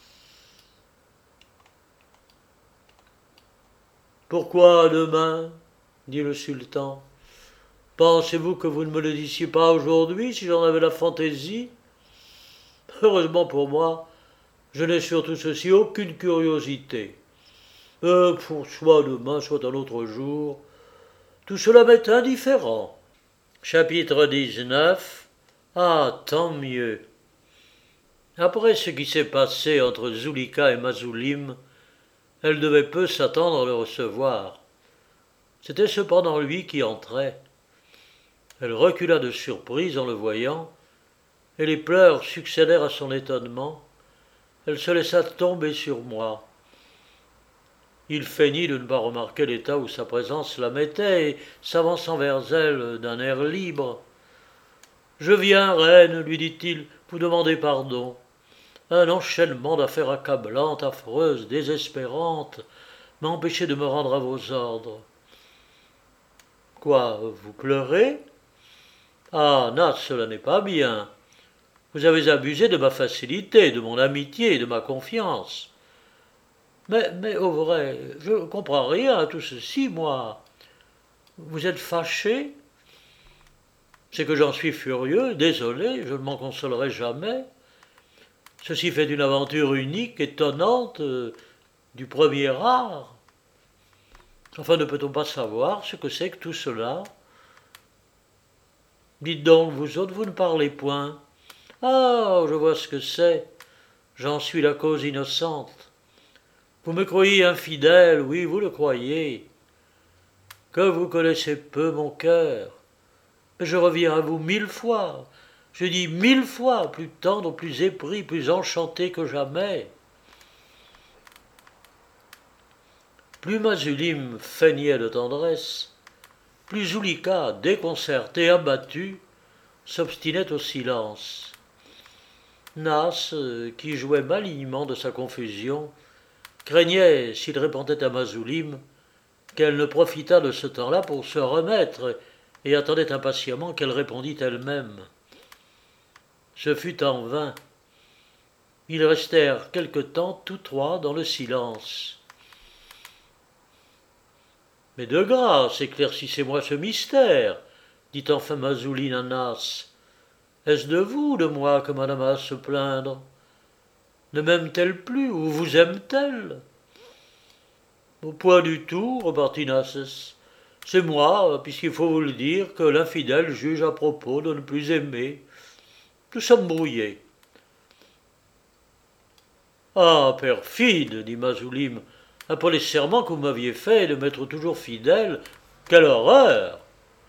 « Pourquoi demain ?» dit le sultan. « Pensez-vous que vous ne me le disiez pas aujourd'hui si j'en avais la fantaisie? Heureusement pour moi, je n'ai sur tout ceci aucune curiosité. Euh, pour soit demain, soit un autre jour, tout cela m'est indifférent. » Chapitre dix-neuf. Ah, tant mieux. Après ce qui s'est passé entre Zulika et Mazulim, elle devait peu s'attendre à le recevoir. C'était cependant lui qui entrait. Elle recula de surprise en le voyant, et les pleurs succédèrent à son étonnement. Elle se laissa tomber sur moi. Il feignit de ne pas remarquer l'état où sa présence la mettait, et s'avançant vers elle d'un air libre. « Je viens, reine, lui dit-il, vous demander pardon. Un enchaînement d'affaires accablantes, affreuses, désespérantes, m'a empêché de me rendre à vos ordres. »« Quoi, vous pleurez ? Ah, Nat, cela n'est pas bien. Vous avez abusé de ma facilité, de mon amitié et de ma confiance. Mais, mais au vrai, je ne comprends rien à tout ceci, moi. Vous êtes fâché ? C'est que j'en suis furieux, désolé, je ne m'en consolerai jamais. Ceci fait d'une aventure unique, étonnante, euh, du premier art. Enfin, ne peut-on pas savoir ce que c'est que tout cela ? Dites donc, vous autres, vous ne parlez point. Ah, je vois ce que c'est. J'en suis la cause innocente. Vous me croyez infidèle, oui, vous le croyez. Que vous connaissez peu mon cœur. Mais je reviens à vous mille fois. je dis mille fois plus tendre, plus épris, plus enchanté que jamais. Plus Mazulim feignait de tendresse, plus Zulika, déconcerté, abattu, s'obstinait au silence. Nas, qui jouait malignement de sa confusion, craignait, s'il répondait à Mazulim, qu'elle ne profitât de ce temps-là pour se remettre, et attendait impatiemment qu'elle répondît elle-même. Ce fut en vain. Ils restèrent quelque temps tous trois dans le silence. « Mais de grâce, éclaircissez-moi ce mystère, dit enfin Mazuline à Nas. Est-ce de vous, de moi, que madame a à se plaindre? Ne m'aime-t-elle plus, ou vous aime-t-elle? » Au point du tout, repartit Nas. C'est moi, puisqu'il faut vous le dire, que l'infidèle juge à propos de ne plus aimer. Nous sommes brouillés. Ah, perfide, dit Mazulim, après les serments que vous m'aviez faits de m'être toujours fidèle, quelle horreur!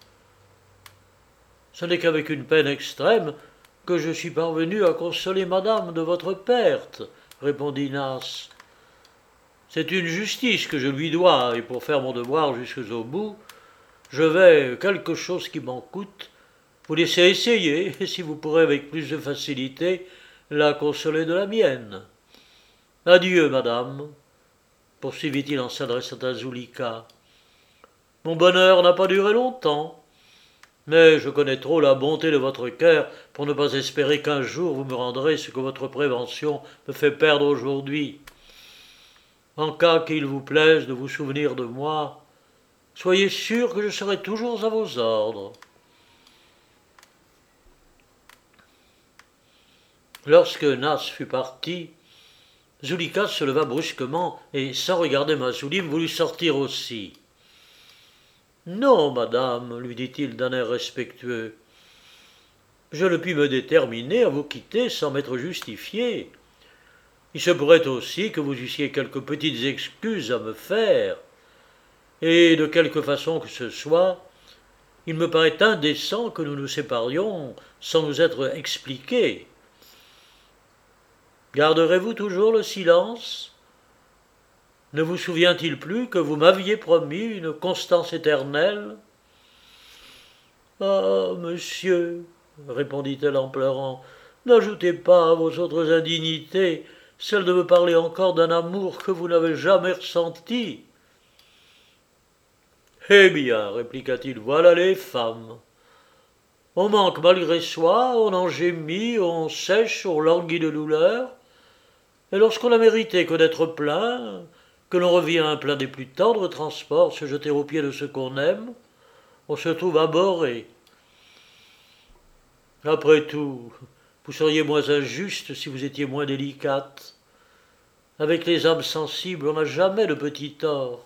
Ce n'est qu'avec une peine extrême que je suis parvenu à consoler madame de votre perte, répondit Nas. C'est une justice que je lui dois, et pour faire mon devoir jusqu'au bout, je vais, quelque chose qui m'en coûte, vous laisser essayer, si vous pourrez avec plus de facilité la consoler de la mienne. Adieu, madame, poursuivit-il en s'adressant à Zulika. Mon bonheur n'a pas duré longtemps, mais je connais trop la bonté de votre cœur pour ne pas espérer qu'un jour vous me rendrez ce que votre prévention me fait perdre aujourd'hui. En cas qu'il vous plaise de vous souvenir de moi, soyez sûr que je serai toujours à vos ordres. Lorsque Nas fut parti, Zulika se leva brusquement et, sans regarder Mazulim, voulut sortir aussi. « Non, madame, lui dit-il d'un air respectueux, je ne puis me déterminer à vous quitter sans m'être justifié. Il se pourrait aussi que vous eussiez quelques petites excuses à me faire, et de quelque façon que ce soit, il me paraît indécent que nous nous séparions sans nous être expliqués. Garderez-vous toujours le silence? Ne vous souvient-il plus que vous m'aviez promis une constance éternelle? » ?»« Ah, monsieur, répondit-elle en pleurant, n'ajoutez pas à vos autres indignités celle de me parler encore d'un amour que vous n'avez jamais ressenti. »« Eh bien, répliqua-t-il, voilà les femmes. On manque malgré soi, on en gémit, on sèche, on languit de douleur, et lorsqu'on n'a mérité que d'être plein, que l'on revient à un plein des plus tendres transports, se jeter aux pieds de ce qu'on aime, on se trouve abhorré. Après tout, vous seriez moins injuste si vous étiez moins délicate. Avec les âmes sensibles, on n'a jamais de petits torts.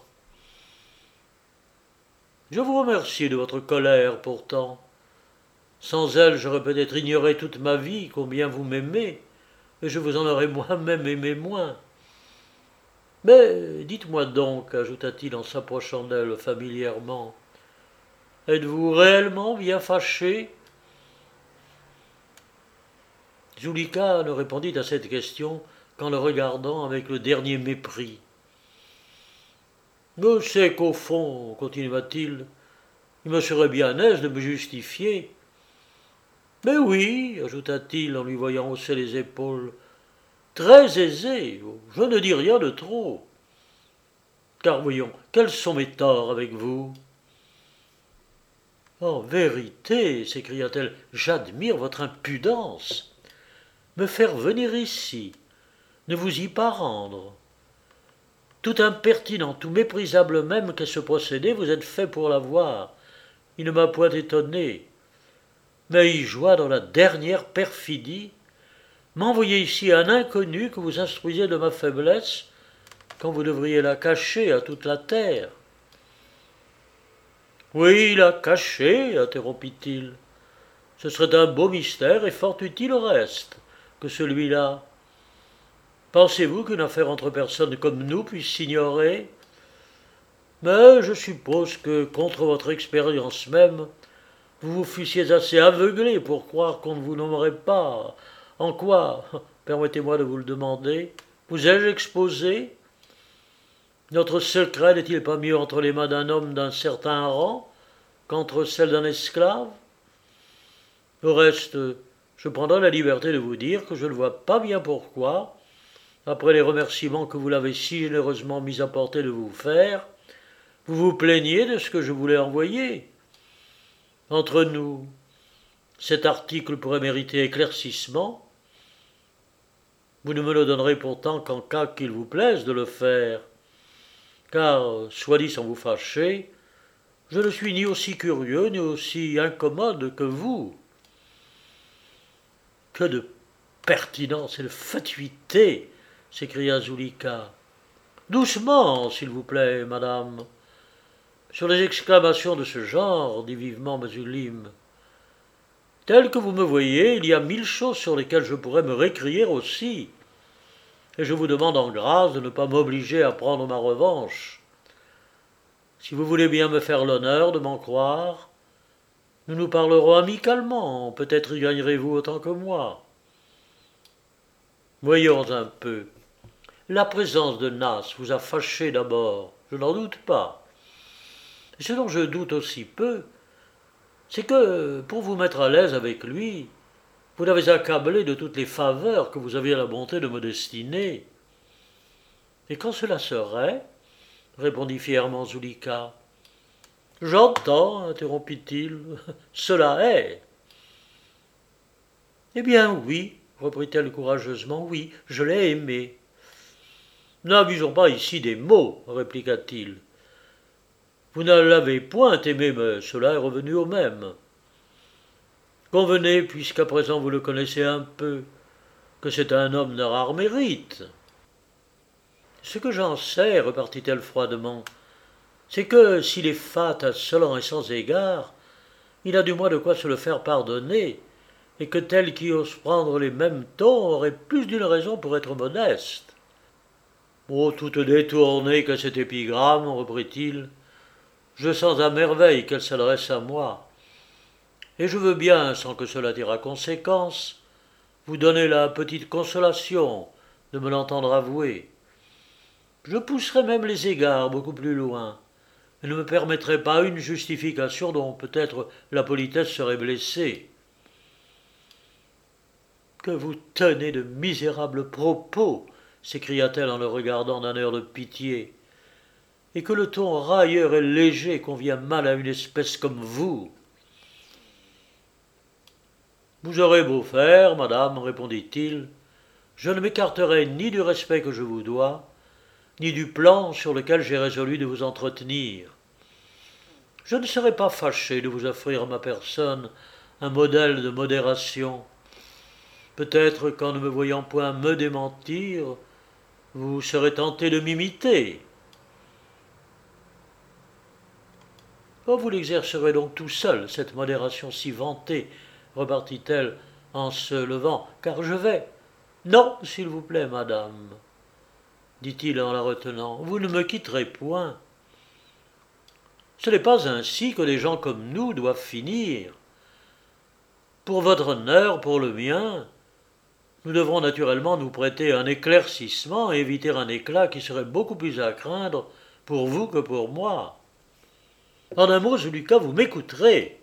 Je vous remercie de votre colère, pourtant. Sans elle, j'aurais peut-être ignoré toute ma vie combien vous m'aimez, et je vous en aurais moi-même aimé moins. Mais dites-moi donc, ajouta-t-il en s'approchant d'elle familièrement, êtes-vous réellement bien fâché? Zulika ne répondit à cette question qu'en le regardant avec le dernier mépris. « Je sais qu'au fond, continua-t-il, il me serait bien aise de me justifier. Mais oui, ajouta-t-il en lui voyant hausser les épaules, très aisé, je ne dis rien de trop. Car voyons, quels sont mes torts avec vous? » « En vérité, s'écria-t-elle, j'admire votre impudence. Me faire venir ici, ne vous y pas rendre. Tout impertinent, tout méprisable même qu'est ce procédé, vous êtes fait pour l'avoir. Il ne m'a point étonné. Mais y joua dans la dernière perfidie, m'envoyer ici un inconnu que vous instruisez de ma faiblesse, quand vous devriez la cacher à toute la terre. « Oui, la cacher, interrompit-il. Ce serait un beau mystère et fort utile au reste que celui-là. Pensez-vous qu'une affaire entre personnes comme nous puisse s'ignorer? Mais je suppose que, contre votre expérience même, vous vous fussiez assez aveuglé pour croire qu'on ne vous nommerait pas. En quoi, permettez-moi de vous le demander, vous ai-je exposé? Notre secret n'est-il pas mieux entre les mains d'un homme d'un certain rang qu'entre celles d'un esclave? Au reste, je prendrai la liberté de vous dire que je ne vois pas bien pourquoi, après les remerciements que vous l'avez si généreusement mis à portée de vous faire, vous vous plaignez de ce que je voulais envoyer. Entre nous, cet article pourrait mériter éclaircissement. Vous ne me le donnerez pourtant qu'en cas qu'il vous plaise de le faire, car, soit dit sans vous fâcher, je ne suis ni aussi curieux ni aussi incommode que vous. Que de pertinence et de fatuité, s'écria Zulika. Doucement, s'il vous plaît, madame. Sur les exclamations de ce genre, dit vivement Mazulim, tel que vous me voyez, il y a mille choses sur lesquelles je pourrais me récrier aussi, et je vous demande en grâce de ne pas m'obliger à prendre ma revanche. Si vous voulez bien me faire l'honneur de m'en croire, nous nous parlerons amicalement, peut-être y gagnerez-vous autant que moi. Voyons un peu. La présence de Nas vous a fâché d'abord, je n'en doute pas. Et ce dont je doute aussi peu, c'est que, pour vous mettre à l'aise avec lui, vous l'avez accablé de toutes les faveurs que vous aviez la bonté de me destiner. Et quand cela serait, répondit fièrement Zulika. J'entends, interrompit-il, cela est. Eh bien oui, reprit-elle courageusement, oui, je l'ai aimé. N'abusons pas ici des mots, répliqua-t-il. Vous ne l'avez point aimé, mais cela est revenu au même. Convenez, puisqu'à présent vous le connaissez un peu, que c'est un homme de rare mérite. Ce que j'en sais, repartit-elle froidement, c'est que s'il est fat, insolent et sans égard, il a du moins de quoi se le faire pardonner, et que tel qui ose prendre les mêmes tons aurait plus d'une raison pour être modeste. Oh, toute détournée que cette épigramme, reprit-il, je sens à merveille qu'elle s'adresse à moi, et je veux bien, sans que cela tire à conséquence, vous donner la petite consolation de me l'entendre avouer. Je pousserai même les égards beaucoup plus loin, et ne me permettrai pas une justification dont peut-être la politesse serait blessée. Que vous tenez de misérables propos, s'écria-t-elle en le regardant d'un air de pitié, et que le ton railleur et léger convient mal à une espèce comme vous. Vous aurez beau faire, madame, répondit-il, je ne m'écarterai ni du respect que je vous dois, ni du plan sur lequel j'ai résolu de vous entretenir. Je ne serai pas fâché de vous offrir à ma personne un modèle de modération. Peut-être qu'en ne me voyant point me démentir, vous serez tenté de m'imiter. Oh, vous l'exercerez donc tout seul, cette modération si vantée, repartit-elle en se levant, car je vais. Non, s'il vous plaît, madame, dit-il en la retenant, vous ne me quitterez point. Ce n'est pas ainsi que des gens comme nous doivent finir. Pour votre honneur, pour le mien, nous devrons naturellement nous prêter un éclaircissement et éviter un éclat qui serait beaucoup plus à craindre pour vous que pour moi. En un mot, Zulika, vous m'écouterez.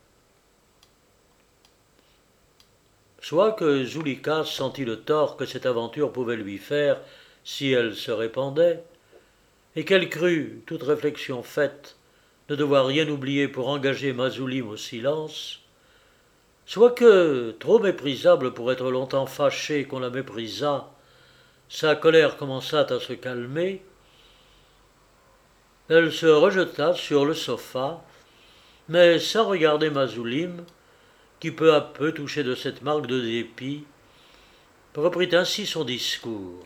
Soit que Zulika sentit le tort que cette aventure pouvait lui faire si elle se répandait, et qu'elle crut, toute réflexion faite, ne devoir rien oublier pour engager Mazulim au silence, soit que, trop méprisable pour être longtemps fâchée qu'on la méprisât, sa colère commença à se calmer, elle se rejeta sur le sofa, mais sans regarder Mazulim, qui peu à peu, touché de cette marque de dépit, reprit ainsi son discours.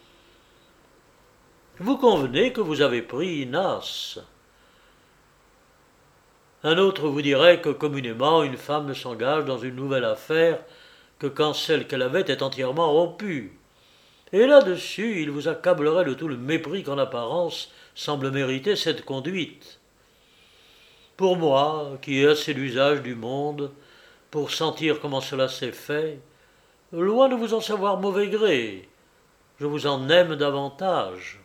Vous convenez que vous avez pris Nas. Un autre vous dirait que communément une femme ne s'engage dans une nouvelle affaire que quand celle qu'elle avait est entièrement rompue. Et là-dessus, il vous accablerait de tout le mépris qu'en apparence semble mériter cette conduite. Pour moi, qui ai assez d'usage du monde, pour sentir comment cela s'est fait, loin de vous en savoir mauvais gré, je vous en aime davantage.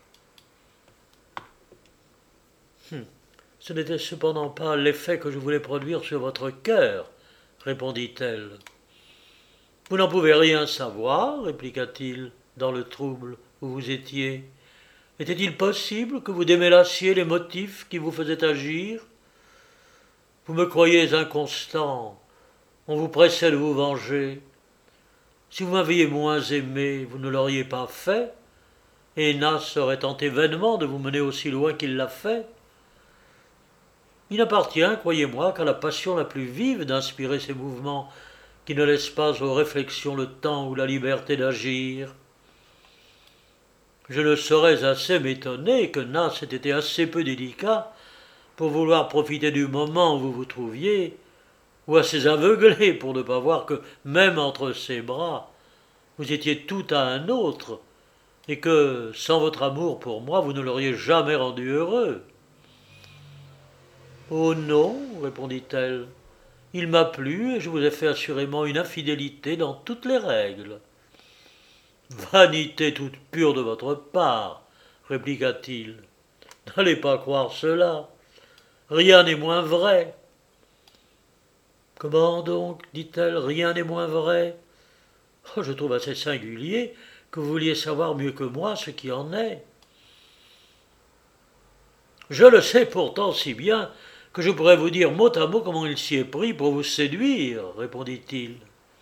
Hum, Ce n'était cependant pas l'effet que je voulais produire sur votre cœur, répondit-elle. Vous n'en pouvez rien savoir, répliqua-t-il, dans le trouble où vous étiez. Était-il possible que vous démêlassiez les motifs qui vous faisaient agir? Vous me croyez inconstant, on vous pressait de vous venger. Si vous m'aviez moins aimé, vous ne l'auriez pas fait, et Nas serait tenté vainement de vous mener aussi loin qu'il l'a fait. Il n'appartient, croyez-moi, qu'à la passion la plus vive d'inspirer ces mouvements qui ne laissent pas aux réflexions le temps ou la liberté d'agir. Je ne saurais assez m'étonner que Nas ait été assez peu délicat pour vouloir profiter du moment où vous vous trouviez, ou assez aveuglé pour ne pas voir que, même entre ses bras, vous étiez tout à un autre, et que, sans votre amour pour moi, vous ne l'auriez jamais rendu heureux. Oh non, répondit-elle, il m'a plu et je vous ai fait assurément une infidélité dans toutes les règles. Vanité toute pure de votre part, répliqua-t-il. N'allez pas croire cela. Rien n'est moins vrai. Comment donc, dit-elle, rien n'est moins vrai? Oh, je trouve assez singulier que vous vouliez savoir mieux que moi ce qui en est. Je le sais pourtant si bien que je pourrais vous dire mot à mot comment il s'y est pris pour vous séduire, répondit-il.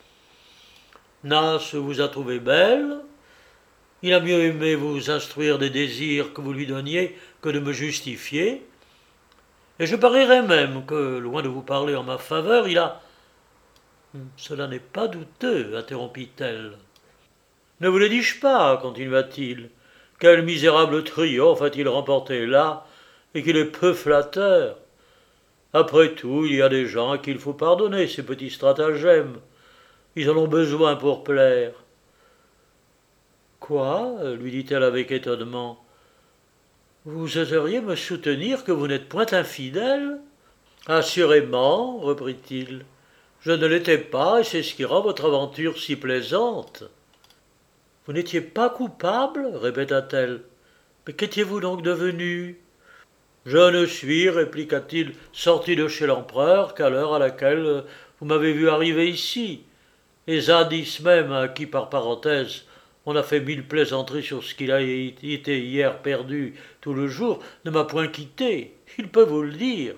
Nas vous a trouvée belle. Il a mieux aimé vous instruire des désirs que vous lui donniez que de me justifier. Et je parierais même que, loin de vous parler en ma faveur, il a... Cela n'est pas douteux, interrompit-elle. Ne vous le dis-je pas, continua-t-il. Quel misérable triomphe a-t-il remporté là, et qu'il est peu flatteur. Après tout, il y a des gens à qui il faut pardonner ces petits stratagèmes. Ils en ont besoin pour plaire. Quoi? Lui dit-elle avec étonnement. Vous oseriez me soutenir que vous n'êtes point infidèle? Assurément, reprit-il. Je ne l'étais pas, et c'est ce qui rend votre aventure si plaisante. Vous n'étiez pas coupable? Répéta-t-elle. Mais qu'étiez-vous donc devenu? Je ne suis, répliqua-t-il, sorti de chez l'empereur qu'à l'heure à laquelle vous m'avez vu arriver ici. Et Zadis même, à qui par parenthèse on a fait mille plaisanteries sur ce qu'il a été hier perdu tout le jour, ne m'a point quitté, il peut vous le dire.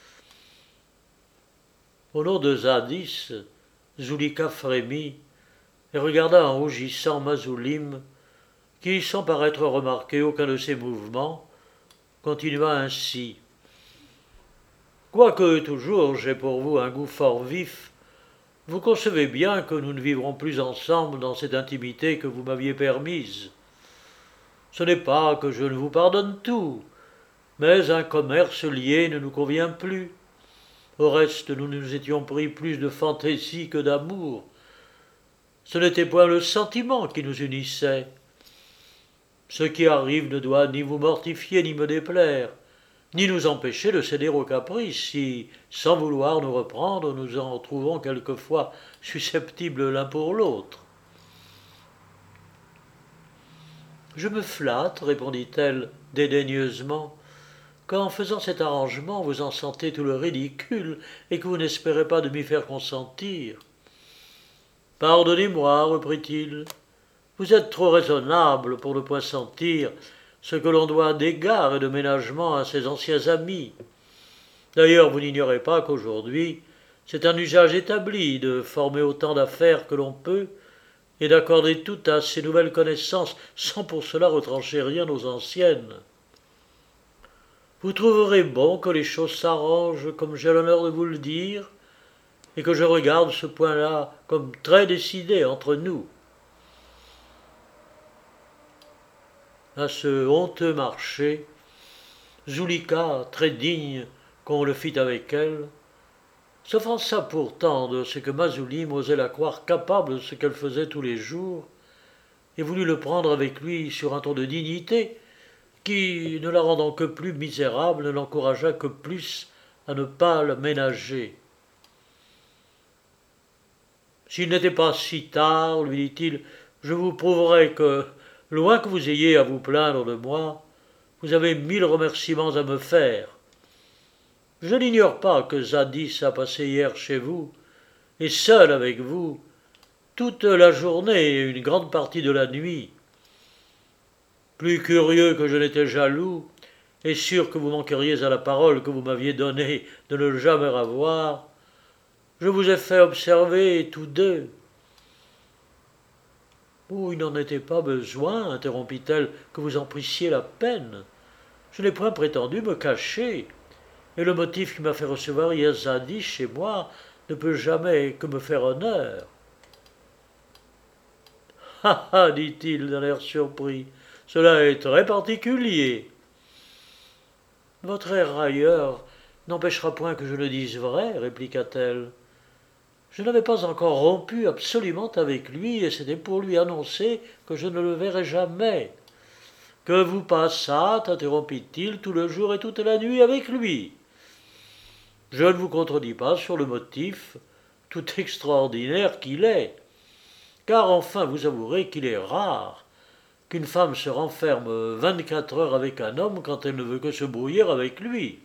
Au nom de Zadis, Zulika frémit et regarda en rougissant Mazulim, qui, sans paraître remarquer aucun de ses mouvements, continua ainsi. Quoique toujours j'ai pour vous un goût fort vif, vous concevez bien que nous ne vivrons plus ensemble dans cette intimité que vous m'aviez permise. Ce n'est pas que je ne vous pardonne tout, mais un commerce lié ne nous convient plus. Au reste, nous nous étions pris plus de fantaisie que d'amour. Ce n'était point le sentiment qui nous unissait. Ce qui arrive ne doit ni vous mortifier ni me déplaire, ni nous empêcher de céder aux caprices si, sans vouloir nous reprendre, nous en trouvons quelquefois susceptibles l'un pour l'autre. Je me flatte, répondit-elle dédaigneusement, qu'en faisant cet arrangement vous en sentez tout le ridicule et que vous n'espérez pas de m'y faire consentir. Pardonnez-moi, reprit-il, vous êtes trop raisonnable pour ne point sentir ce que l'on doit d'égard et de ménagement à ses anciens amis. D'ailleurs, vous n'ignorez pas qu'aujourd'hui, c'est un usage établi de former autant d'affaires que l'on peut et d'accorder tout à ces nouvelles connaissances sans pour cela retrancher rien aux anciennes. Vous trouverez bon que les choses s'arrangent comme j'ai l'honneur de vous le dire, et que je regarde ce point-là comme très décidé entre nous. À ce honteux marché, Zulika, très digne qu'on le fît avec elle, s'offensa pourtant de ce que Mazulim osait la croire capable de ce qu'elle faisait tous les jours, et voulut le prendre avec lui sur un ton de dignité qui, ne la rendant que plus misérable, ne l'encouragea que plus à ne pas le ménager. S'il n'était pas si tard, lui dit-il, je vous prouverai que, loin que vous ayez à vous plaindre de moi, vous avez mille remerciements à me faire. Je n'ignore pas que Zadis a passé hier chez vous, et seul avec vous, toute la journée et une grande partie de la nuit. Plus curieux que je n'étais jaloux, et sûr que vous manqueriez à la parole que vous m'aviez donnée de ne jamais avoir, je vous ai fait observer tous deux. Oh, il n'en était pas besoin, interrompit-elle, que vous en prissiez la peine. Je n'ai point prétendu me cacher, et le motif qui m'a fait recevoir hier Zadis chez moi ne peut jamais que me faire honneur. Ah ah, dit-il d'un air surpris, cela est très particulier. Votre air railleur n'empêchera point que je le dise vrai, répliqua-t-elle. Je n'avais pas encore rompu absolument avec lui, et c'était pour lui annoncer que je ne le verrais jamais. Que vous passâtes, interrompit-il, tout le jour et toute la nuit avec lui. Je ne vous contredis pas sur le motif, tout extraordinaire qu'il est, car enfin vous avouerez qu'il est rare qu'une femme se renferme vingt-quatre heures avec un homme quand elle ne veut que se brouiller avec lui.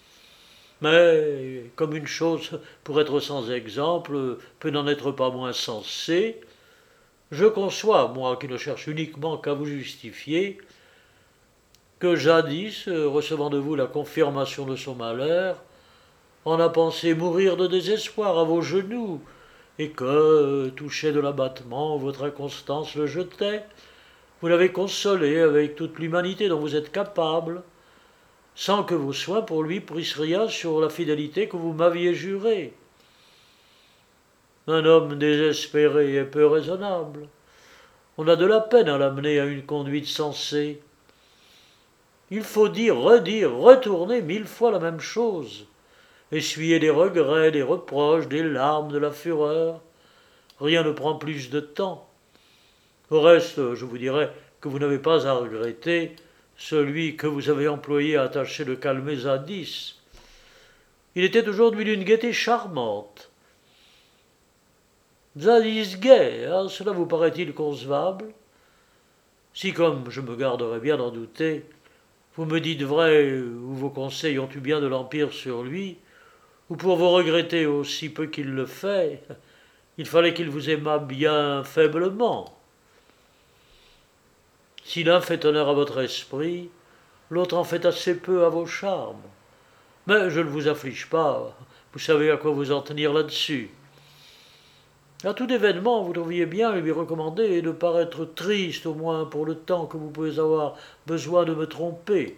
Mais comme une chose, pour être sans exemple, peut n'en être pas moins sensée, je conçois, moi qui ne cherche uniquement qu'à vous justifier, que jadis, recevant de vous la confirmation de son malheur, en a pensé mourir de désespoir à vos genoux, et que, touché de l'abattement où votre inconstance le jetait, vous l'avez consolé avec toute l'humanité dont vous êtes capable, sans que vos soins pour lui prissent rien sur la fidélité que vous m'aviez jurée. Un homme désespéré est peu raisonnable. On a de la peine à l'amener à une conduite sensée. Il faut dire, redire, retourner mille fois la même chose, essuyer des regrets, des reproches, des larmes, de la fureur. Rien ne prend plus de temps. Au reste, je vous dirais que vous n'avez pas à regretter celui que vous avez employé à tâcher de calmer Zadis. Il était aujourd'hui d'une gaieté charmante. Zadis gai, hein, cela vous paraît-il concevable? Si, comme je me garderais bien d'en douter, vous me dites vrai ou vos conseils ont eu bien de l'empire sur lui, ou pour vous regretter aussi peu qu'il le fait, il fallait qu'il vous aimât bien faiblement. Si l'un fait honneur à votre esprit, l'autre en fait assez peu à vos charmes. Mais je ne vous afflige pas, vous savez à quoi vous en tenir là-dessus. À tout événement, vous devriez bien lui recommander de paraître triste, au moins pour le temps que vous pouvez avoir besoin de me tromper.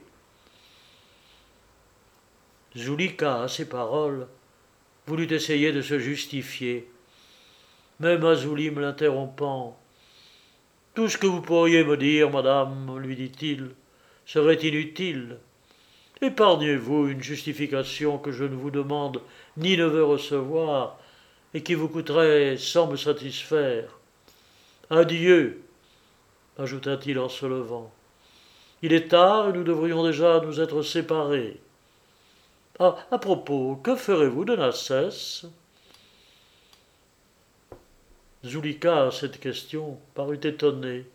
Zulika, à ces paroles, voulut essayer de se justifier. Mais Mazulim l'interrompant, « Tout ce que vous pourriez me dire, madame, lui dit-il, serait inutile. Épargnez-vous une justification que je ne vous demande ni ne veux recevoir, et qui vous coûterait sans me satisfaire. Adieu, ajouta-t-il en se levant. Il est tard et nous devrions déjà nous être séparés. Ah, à propos, que ferez-vous de Nassès? Zulika, à cette question, parut étonnée.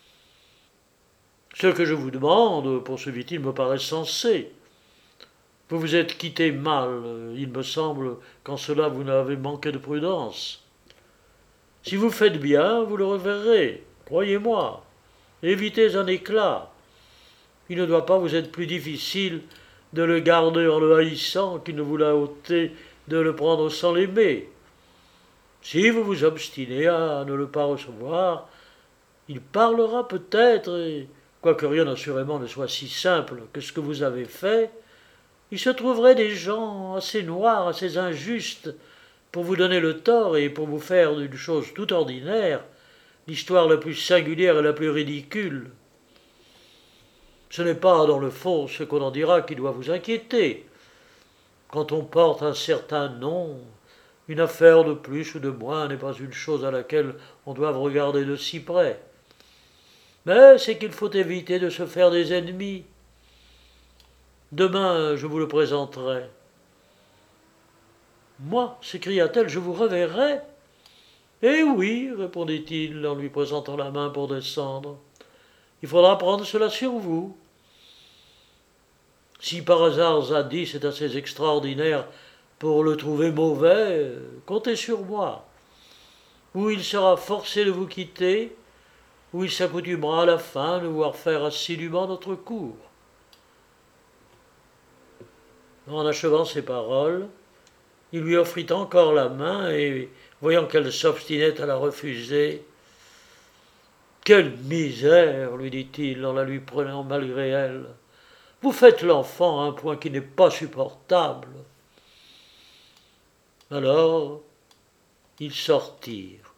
Ce que je vous demande, poursuivit-il, me paraît sensé. Vous vous êtes quitté mal, il me semble qu'en cela vous n'avez manqué de prudence. Si vous faites bien, vous le reverrez, croyez-moi. Évitez un éclat. Il ne doit pas vous être plus difficile de le garder en le haïssant qu'il ne vous l'a ôté de le prendre sans l'aimer. Si vous vous obstinez à ne le pas recevoir, il parlera peut-être, et quoique rien assurément ne soit si simple que ce que vous avez fait, il se trouverait des gens assez noirs, assez injustes, pour vous donner le tort et pour vous faire d'une chose tout ordinaire l'histoire la plus singulière et la plus ridicule. Ce n'est pas, dans le fond, ce qu'on en dira qui doit vous inquiéter. Quand on porte un certain nom, une affaire de plus ou de moins n'est pas une chose à laquelle on doive regarder de si près. Mais c'est qu'il faut éviter de se faire des ennemis. Demain, je vous le présenterai. Moi, s'écria-t-elle, je vous reverrai. Eh oui, répondit-il en lui présentant la main pour descendre. Il faudra prendre cela sur vous. Si par hasard Zadis est assez extraordinaire pour le trouver mauvais, comptez sur moi. Ou il sera forcé de vous quitter, ou il s'accoutumera à la fin de voir faire assidûment notre cour. En achevant ces paroles, il lui offrit encore la main et, voyant qu'elle s'obstinait à la refuser, « Quelle misère, lui dit-il en la lui prenant malgré elle. Vous faites l'enfant à un point qui n'est pas supportable. » Alors, ils sortirent.